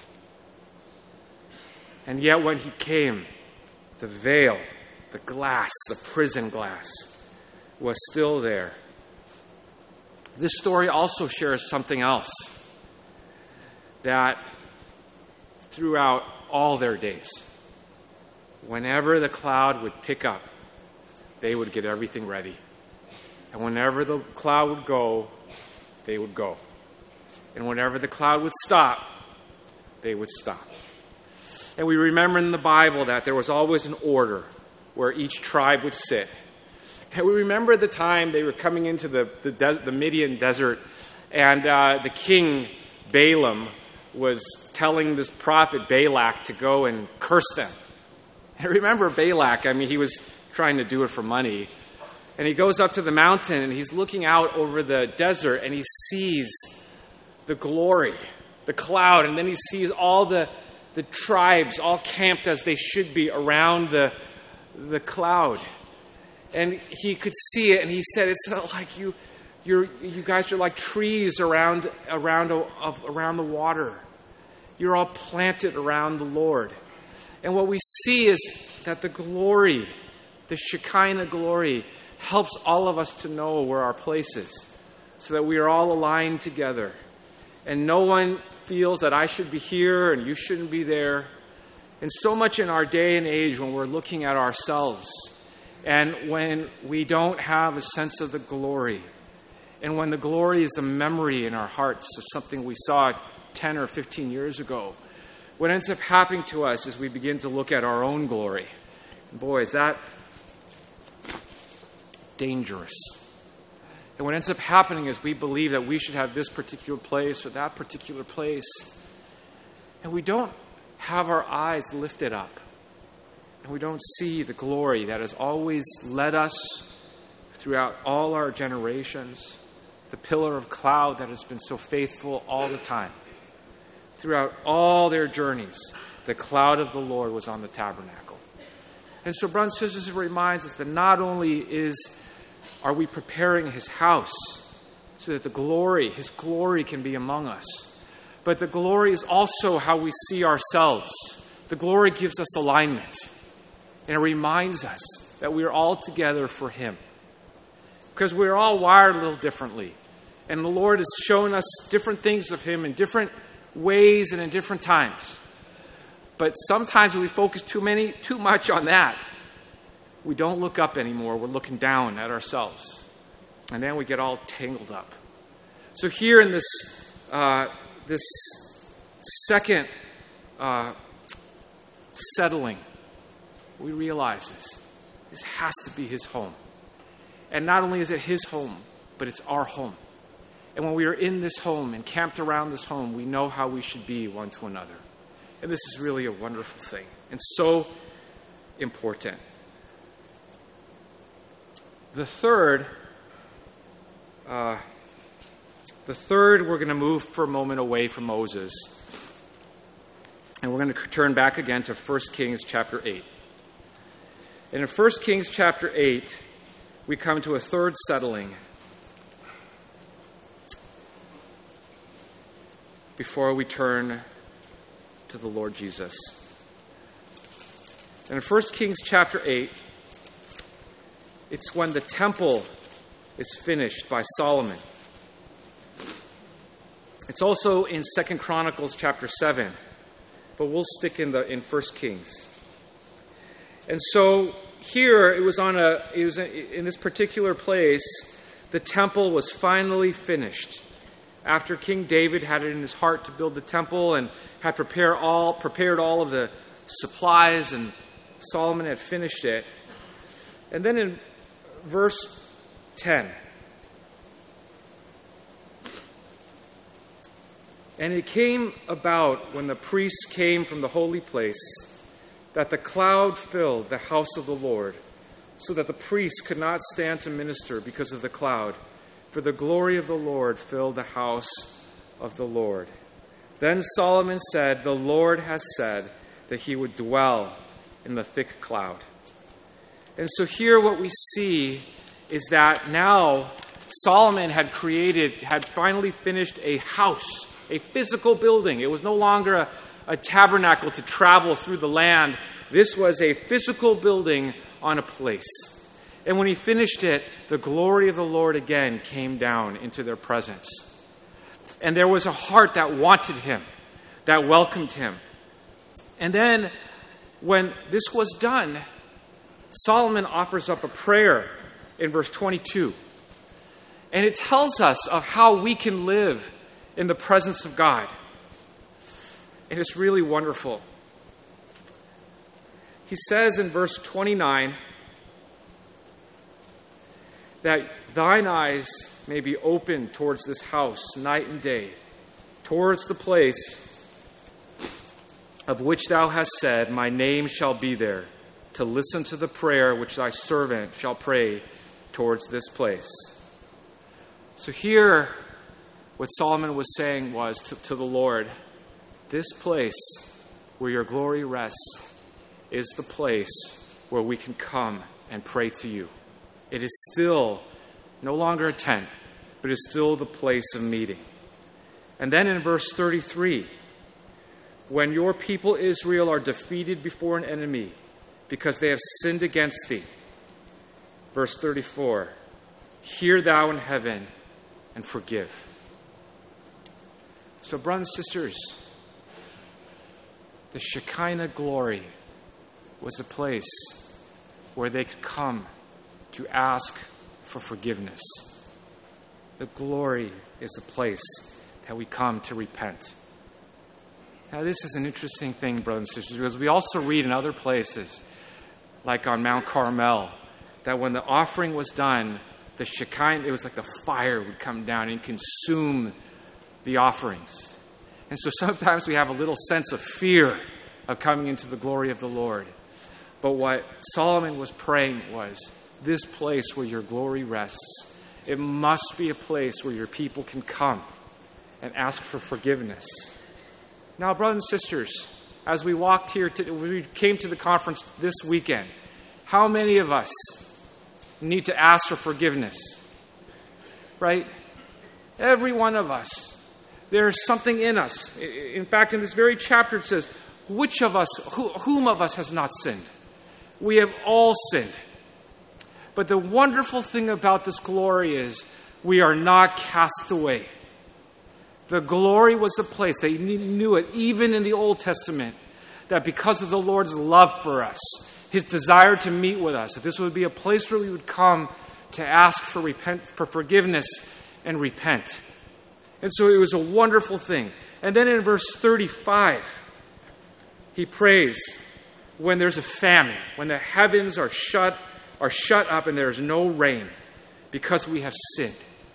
Speaker 1: And yet when he came, the veil, the glass, the prison glass, was still there. This story also shares something else, that throughout all their days, whenever the cloud would pick up, they would get everything ready. And whenever the cloud would go, they would go. And whenever the cloud would stop, they would stop. And we remember in the Bible that there was always an order where each tribe would sit. And we remember the time they were coming into the, the, des- the Midian desert, and uh, the king Balaam was telling this prophet Balak to go and curse them. And remember Balak, I mean, he was trying to do it for money. And he goes up to the mountain, and he's looking out over the desert, and he sees the glory, the cloud, and then he sees all the, the tribes all camped as they should be around the, the cloud. And he could see it, and he said, it's not like you you're, you guys are like trees around, around, around the water. You're all planted around the Lord. And what we see is that the glory, the Shekinah glory, helps all of us to know where our place is, so that we are all aligned together. And no one feels that I should be here and you shouldn't be there. And so much in our day and age when we're looking at ourselves, and when we don't have a sense of the glory, and when the glory is a memory in our hearts of something we saw ten or fifteen years ago, what ends up happening to us is we begin to look at our own glory. And boy, is that dangerous. And what ends up happening is we believe that we should have this particular place or that particular place. And we don't have our eyes lifted up. And we don't see the glory that has always led us throughout all our generations. The pillar of cloud that has been so faithful all the time. Throughout all their journeys, the cloud of the Lord was on the tabernacle. And so, brothers and sisters, it reminds us that not only is are we preparing his house so that the glory, his glory can be among us, but the glory is also how we see ourselves. The glory gives us alignment, and it reminds us that we are all together for him. Because we're all wired a little differently, and the Lord has shown us different things of him in different ways and in different times. But sometimes when we focus too many, too much on that, we don't look up anymore. We're looking down at ourselves. And then we get all tangled up. So here in this uh, this second uh, settling, we realize this. This has to be his home. And not only is it his home, but it's our home. And when we are in this home and camped around this home, we know how we should be one to another. And this is really a wonderful thing and so important. The third, uh, the third, we're going to move for a moment away from Moses. And we're going to turn back again to First Kings chapter eight. And in First Kings chapter eight, we come to a third settling before we turn to the Lord Jesus. And in First Kings chapter eight, it's when the temple is finished by Solomon. It's also in Second Chronicles chapter seven, but we'll stick in the in First Kings. And so here it was on a it was in this particular place, the temple was finally finished. After King David had it in his heart to build the temple and had prepare all prepared all of the supplies, and Solomon had finished it. And then in verse ten, and it came about when the priests came from the holy place that the cloud filled the house of the Lord, so that the priests could not stand to minister because of the cloud, for the glory of the Lord filled the house of the Lord. Then Solomon said, "The Lord has said that he would dwell in the thick cloud." And so here what we see is that now Solomon had created, had finally finished a house, a physical building. It was no longer a, a tabernacle to travel through the land. This was a physical building on a place. And when he finished it, the glory of the Lord again came down into their presence. And there was a heart that wanted him, that welcomed him. And then when this was done, Solomon offers up a prayer in verse twenty-two. And it tells us of how we can live in the presence of God. And it's really wonderful. He says in verse twenty-nine that thine eyes may be open towards this house night and day, towards the place of which thou hast said, my name shall be there, to listen to the prayer which thy servant shall pray towards this place. So here, what Solomon was saying was to, to the Lord, this place where your glory rests is the place where we can come and pray to you. It is still no longer a tent, but it's still the place of meeting. And then in verse thirty-three, when your people Israel are defeated before an enemy because they have sinned against thee. Verse thirty-four, hear thou in heaven and forgive. So, brothers and sisters, the Shekinah glory was a place where they could come to ask for forgiveness. The glory is a place that we come to repent. Now, this is an interesting thing, brothers and sisters, because we also read in other places, like on Mount Carmel, that when the offering was done, the Shekinah, it was like the fire would come down and consume the offerings. And so sometimes we have a little sense of fear of coming into the glory of the Lord. But what Solomon was praying was, this place where your glory rests, it must be a place where your people can come and ask for forgiveness. Now, brothers and sisters, as we walked here, to, we came to the conference this weekend, how many of us need to ask for forgiveness? Right? Every one of us. There's something in us. In fact, in this very chapter it says, which of us, who, whom of us has not sinned? We have all sinned. But the wonderful thing about this glory is we are not cast away. The glory was a place, they knew it even in the Old Testament, that because of the Lord's love for us, his desire to meet with us, that this would be a place where we would come to ask for repent, for forgiveness and repent. And so it was a wonderful thing. And then in verse thirty-five, he prays when there's a famine, when the heavens are shut are shut up and there is no rain because we have sinned.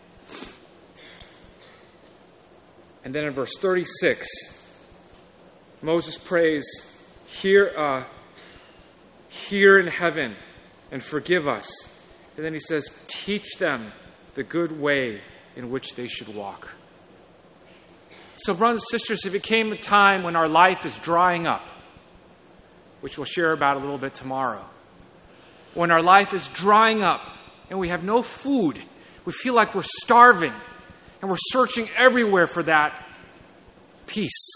Speaker 1: And then in verse thirty-six, Moses prays, hear, uh, hear in heaven and forgive us And then he says, teach them the good way in which they should walk. So, brothers and sisters, if it came a time when our life is drying up, which we'll share about a little bit tomorrow, when our life is drying up and we have no food, we feel like we're starving, and we're searching everywhere for that peace.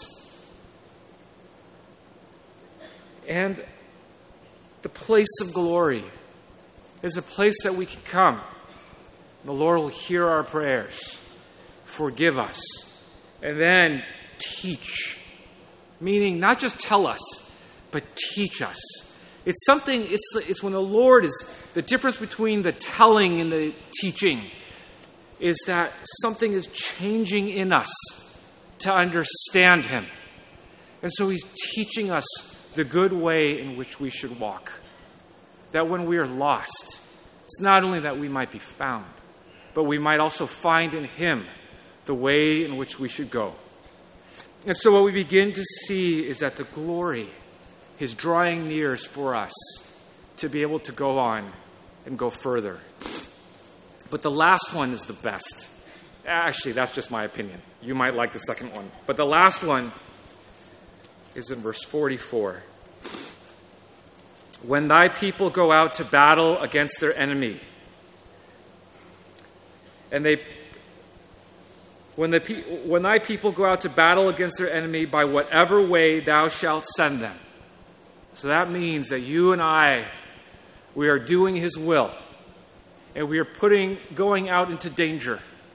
Speaker 1: And the place of glory is a place that we can come. The Lord will hear our prayers, forgive us, and then teach. Meaning not just tell us, but teach us. It's something, it's, it's when the Lord is, the difference between the telling and the teaching is that something is changing in us to understand Him. And so He's teaching us the good way in which we should walk. That when we are lost, it's not only that we might be found, but we might also find in Him the way in which we should go. And so what we begin to see is that the glory is drawing near for us to be able to go on and go further. But the last one is the best. Actually, that's just my opinion. You might like the second one. But the last one is in verse forty-four. When thy people go out to battle against their enemy, and they, when the when thy people go out to battle against their enemy, by whatever way thou shalt send them. So that means that you and I, we are doing His will, and we are putting going out into danger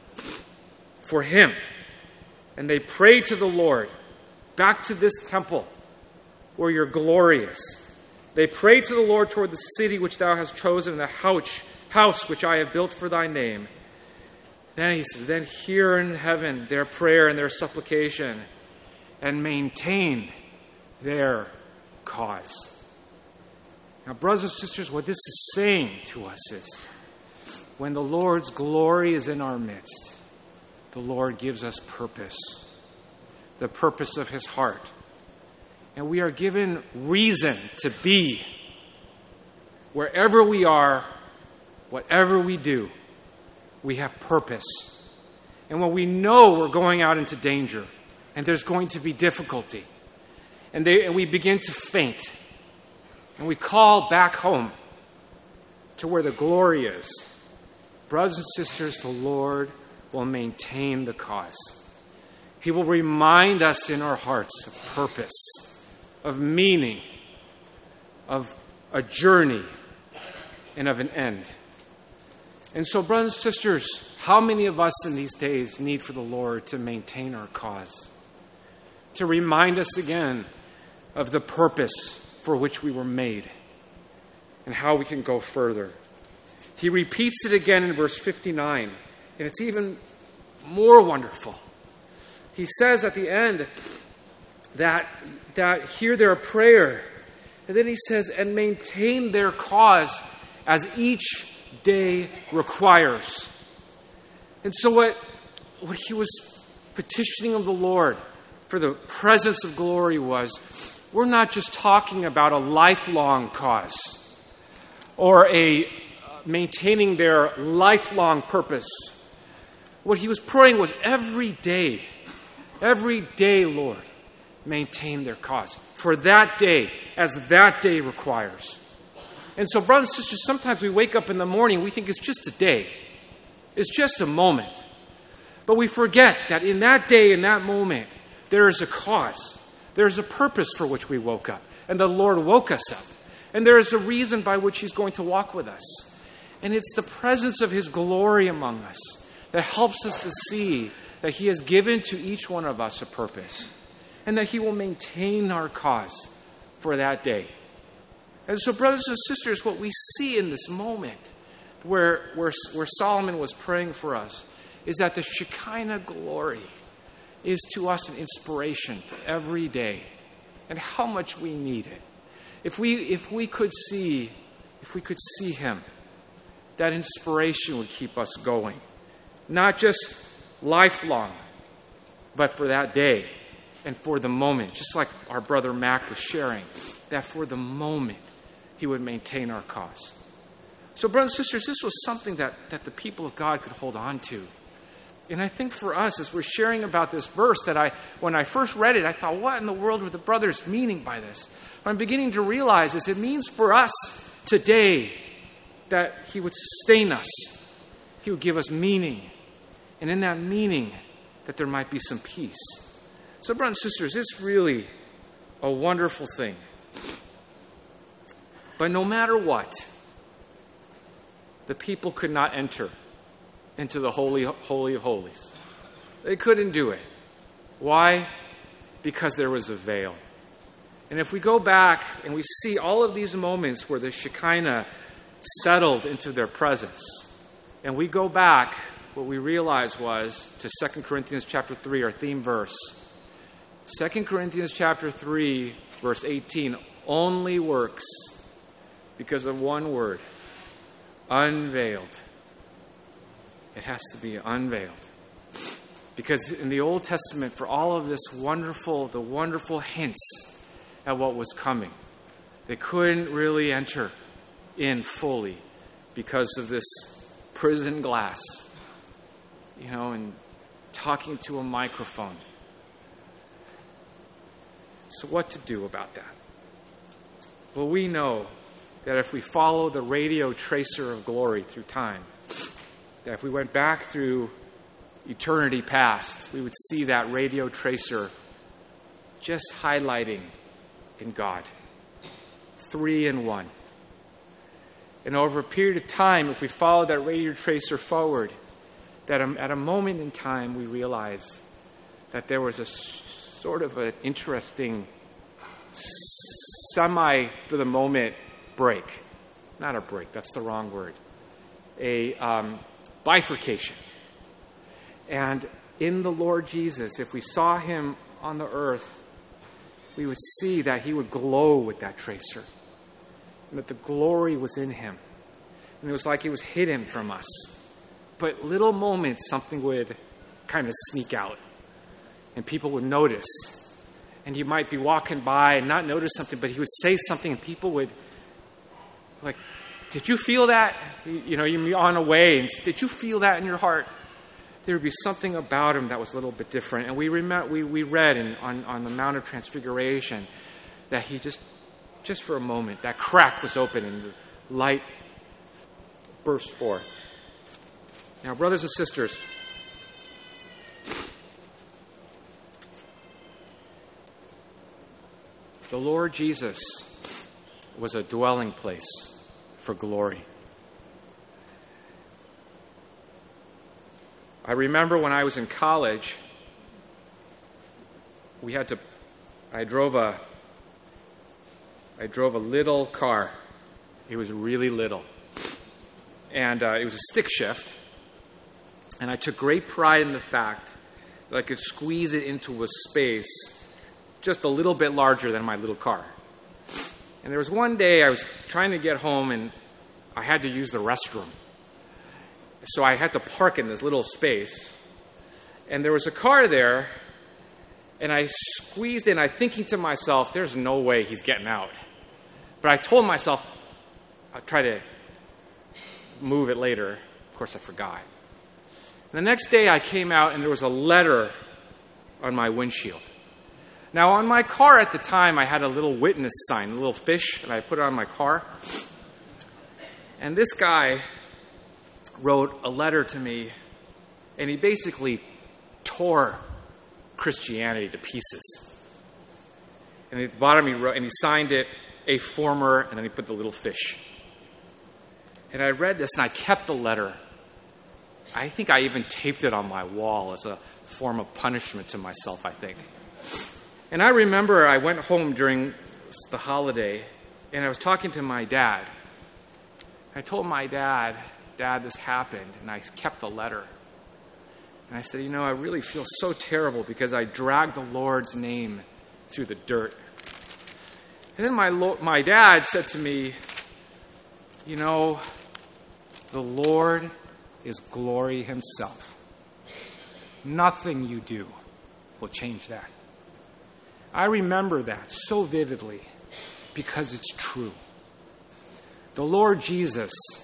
Speaker 1: for Him. And they pray to the Lord, back to this temple where you're glorious. They pray to the Lord toward the city which thou hast chosen, the house, house which I have built for thy name. Then he says, then hear in heaven their prayer and their supplication, and maintain their cause. Now, brothers and sisters, what this is saying to us is, when the Lord's glory is in our midst, the Lord gives us purpose, the purpose of His heart. And we are given reason to be wherever we are, whatever we do, we have purpose. And when we know we're going out into danger and there's going to be difficulty, and, they, and we begin to faint, and we call back home to where the glory is, brothers and sisters, the Lord will maintain the cause. He will remind us in our hearts of purpose, of meaning, of a journey, and of an end. And so, brothers and sisters, how many of us in these days need for the Lord to maintain our cause? To remind us again of the purpose for which we were made and how we can go further. He repeats it again in verse fifty-nine, and it's even more wonderful. He says at the end that, that hear their prayer, and then he says, and maintain their cause as each day requires. And so what, what he was petitioning of the Lord for the presence of glory was, we're not just talking about a lifelong cause or a uh, maintaining their lifelong purpose. What he was praying was every day, every day, Lord, maintain their cause for that day as that day requires. And so, brothers and sisters, sometimes we wake up in the morning, we think it's just a day. It's just a moment. But we forget that in that day, in that moment, there is a cause. There is a purpose for which we woke up. And the Lord woke us up. And there is a reason by which He's going to walk with us. And it's the presence of His glory among us that helps us to see that He has given to each one of us a purpose. And that He will maintain our cause for that day. And so, brothers and sisters, what we see in this moment where, where, where Solomon was praying for us is that the Shekinah glory is to us an inspiration for every day and how much we need it. If we, if we could see, if we could see Him, that inspiration would keep us going. Not just lifelong, but for that day and for the moment. Just like our brother Mac was sharing, that for the moment, He would maintain our cause. So, brothers and sisters, this was something that, that the people of God could hold on to. And I think for us, as we're sharing about this verse, that I, when I first read it, I thought, what in the world were the brothers meaning by this? What I'm beginning to realize is it means for us today that he would sustain us. He would give us meaning. And in that meaning, that there might be some peace. So, brothers and sisters, it's really a wonderful thing. But no matter what, the people could not enter into the Holy, Holy of Holies. They couldn't do it. Why? Because there was a veil. And if we go back and we see all of these moments where the Shekinah settled into their presence, and we go back, what we realize was to Second Corinthians chapter three, our theme verse. Second Corinthians chapter three, verse eighteen, only works because of one word, unveiled. It has to be unveiled. Because in the Old Testament, for all of this wonderful, the wonderful hints at what was coming, they couldn't really enter in fully because of this prison glass, you know, and talking to a microphone. So what to do about that? Well, we know that if we follow the radio tracer of glory through time, that if we went back through eternity past, we would see that radio tracer just highlighting in God. Three in one. And over a period of time, if we follow that radio tracer forward, that at a moment in time we realize that there was a sort of an interesting semi, for the moment, break. Not a break, that's the wrong word. A um, bifurcation. And in the Lord Jesus, if we saw him on the earth, we would see that he would glow with that tracer. And that the glory was in him. And it was like he was hidden from us. But little moments, something would kind of sneak out. And people would notice. And you might be walking by and not notice something, but he would say something and people would, like, did you feel that? You know, you're on a way, and did you feel that in your heart? There would be something about him that was a little bit different. And we remember, we, we read in, on, on the Mount of Transfiguration that he just, just for a moment, that crack was open and the light burst forth. Now, brothers and sisters, the Lord Jesus was a dwelling place for glory. I remember when I was in college, we had to, I drove a, I drove a little car. It was really little. And uh, it was a stick shift. And I took great pride in the fact that I could squeeze it into a space just a little bit larger than my little car. And there was one day I was trying to get home and I had to use the restroom. So I had to park in this little space. And there was a car there, and I squeezed in, I thinking to myself, there's no way he's getting out. But I told myself, I'll try to move it later. Of course, I forgot. And the next day I came out, and there was a letter on my windshield. Now, on my car at the time, I had a little witness sign, a little fish, and I put it on my car. And this guy wrote a letter to me, and he basically tore Christianity to pieces. And at the bottom he wrote, and he signed it, a former, and then he put the little fish. And I read this, and I kept the letter. I think I even taped it on my wall as a form of punishment to myself, I think. And I remember I went home during the holiday, and I was talking to my dad. I told my dad, Dad, this happened, and I kept the letter. And I said, you know, I really feel so terrible because I dragged the Lord's name through the dirt. And then my lo- my dad said to me, you know, the Lord is glory himself. Nothing you do will change that. I remember that so vividly because it's true. The Lord Jesus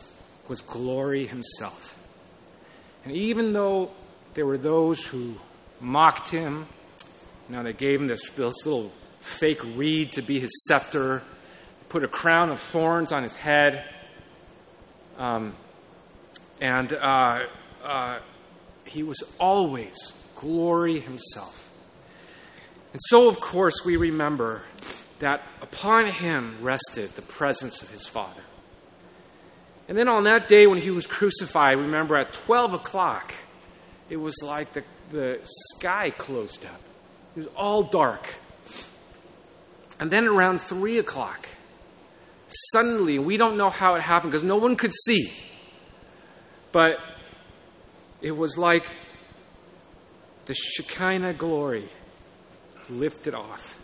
Speaker 2: was glory himself. And even though there were those who mocked him, you know, they gave him this, this little fake reed to be his scepter, put a crown of thorns on his head, um, and uh, uh, he was always glory himself. And so, of course, we remember that upon him rested the presence of his Father. And then on that day when he was crucified, remember at twelve o'clock, it was like the, the sky closed up. It was all dark. And then around three o'clock, suddenly, we don't know how it happened because no one could see, but it was like the Shekinah glory lifted off.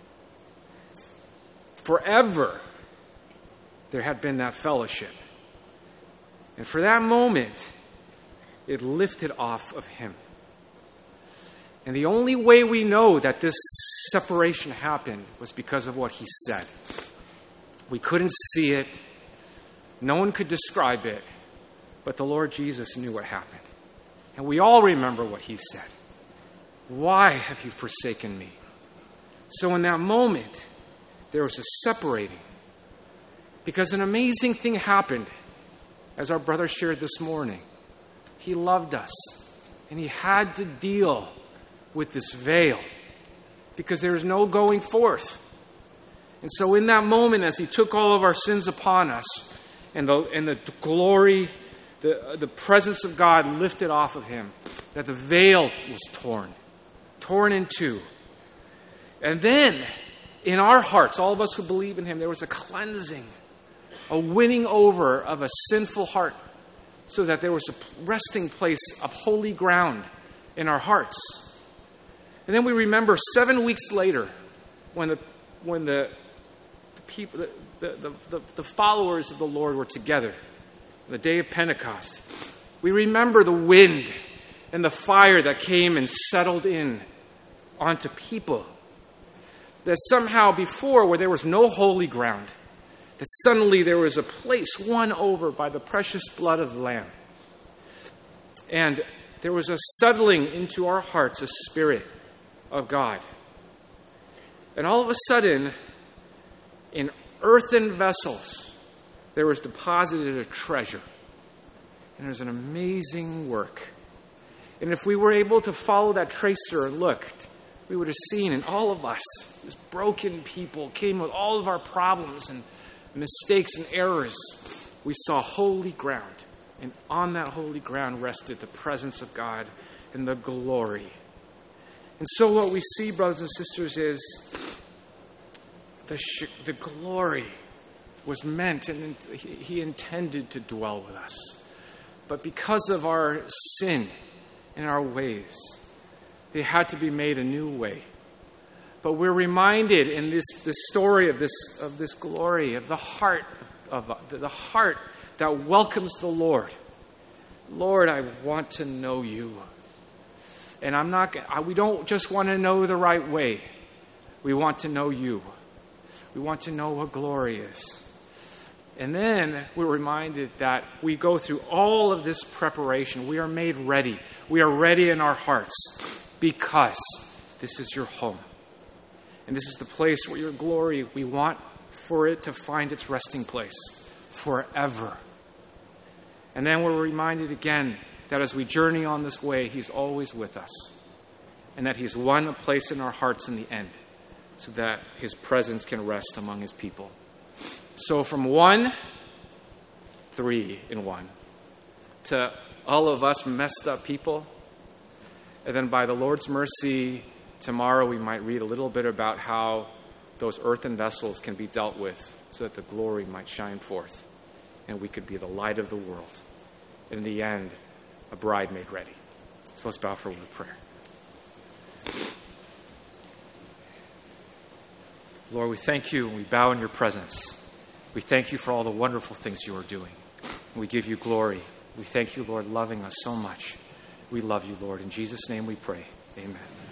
Speaker 2: Forever, there had been that fellowship. And for that moment, it lifted off of him. And the only way we know that this separation happened was because of what he said. We couldn't see it. No one could describe it. But the Lord Jesus knew what happened. And we all remember what he said. Why have you forsaken me? So in that moment, there was a separating. Because an amazing thing happened, as our brother shared this morning. He loved us. And he had to deal with this veil. Because there is no going forth. And so in that moment, as he took all of our sins upon us, and the, and the glory, the, the presence of God lifted off of him, that the veil was torn, torn in two. And then, in our hearts, all of us who believe in him, there was a cleansing, a winning over of a sinful heart, so that there was a resting place of holy ground in our hearts. And then we remember seven weeks later, when the when the people, the, the, the, the followers of the Lord were together on the day of Pentecost. We remember the wind and the fire that came and settled in onto people. That somehow before, where there was no holy ground, that suddenly there was a place won over by the precious blood of the Lamb. And there was a settling into our hearts, a spirit of God. And all of a sudden, in earthen vessels, there was deposited a treasure. And it was an amazing work. And if we were able to follow that tracer and looked, we would have seen in all of us, as broken people, came with all of our problems and mistakes and errors, we saw holy ground. And on that holy ground rested the presence of God and the glory. And so what we see, brothers and sisters, is the, sh- the glory was meant and he intended to dwell with us. But because of our sin and our ways, they had to be made a new way. But we're reminded in this, this story of this, of this glory, of the heart, of, of the heart that welcomes the Lord. Lord, I want to know you. And I'm not. We don't just want to know the right way. We want to know you. We want to know what glory is. And then we're reminded that we go through all of this preparation. We are made ready. We are ready in our hearts because this is your home. And this is the place where your glory, we want for it to find its resting place forever. And then we're reminded again that as we journey on this way, he's always with us. And that he's won a place in our hearts in the end so that his presence can rest among his people. So from one, three in one, to all of us messed up people. And then by the Lord's mercy, tomorrow we might read a little bit about how those earthen vessels can be dealt with so that the glory might shine forth and we could be the light of the world. In the end, a bride made ready. So let's bow for a word of prayer. Lord, we thank you and we bow in your presence. We thank you for all the wonderful things you are doing. We give you glory. We thank you, Lord, loving us so much. We love you, Lord. In Jesus' name we pray. Amen.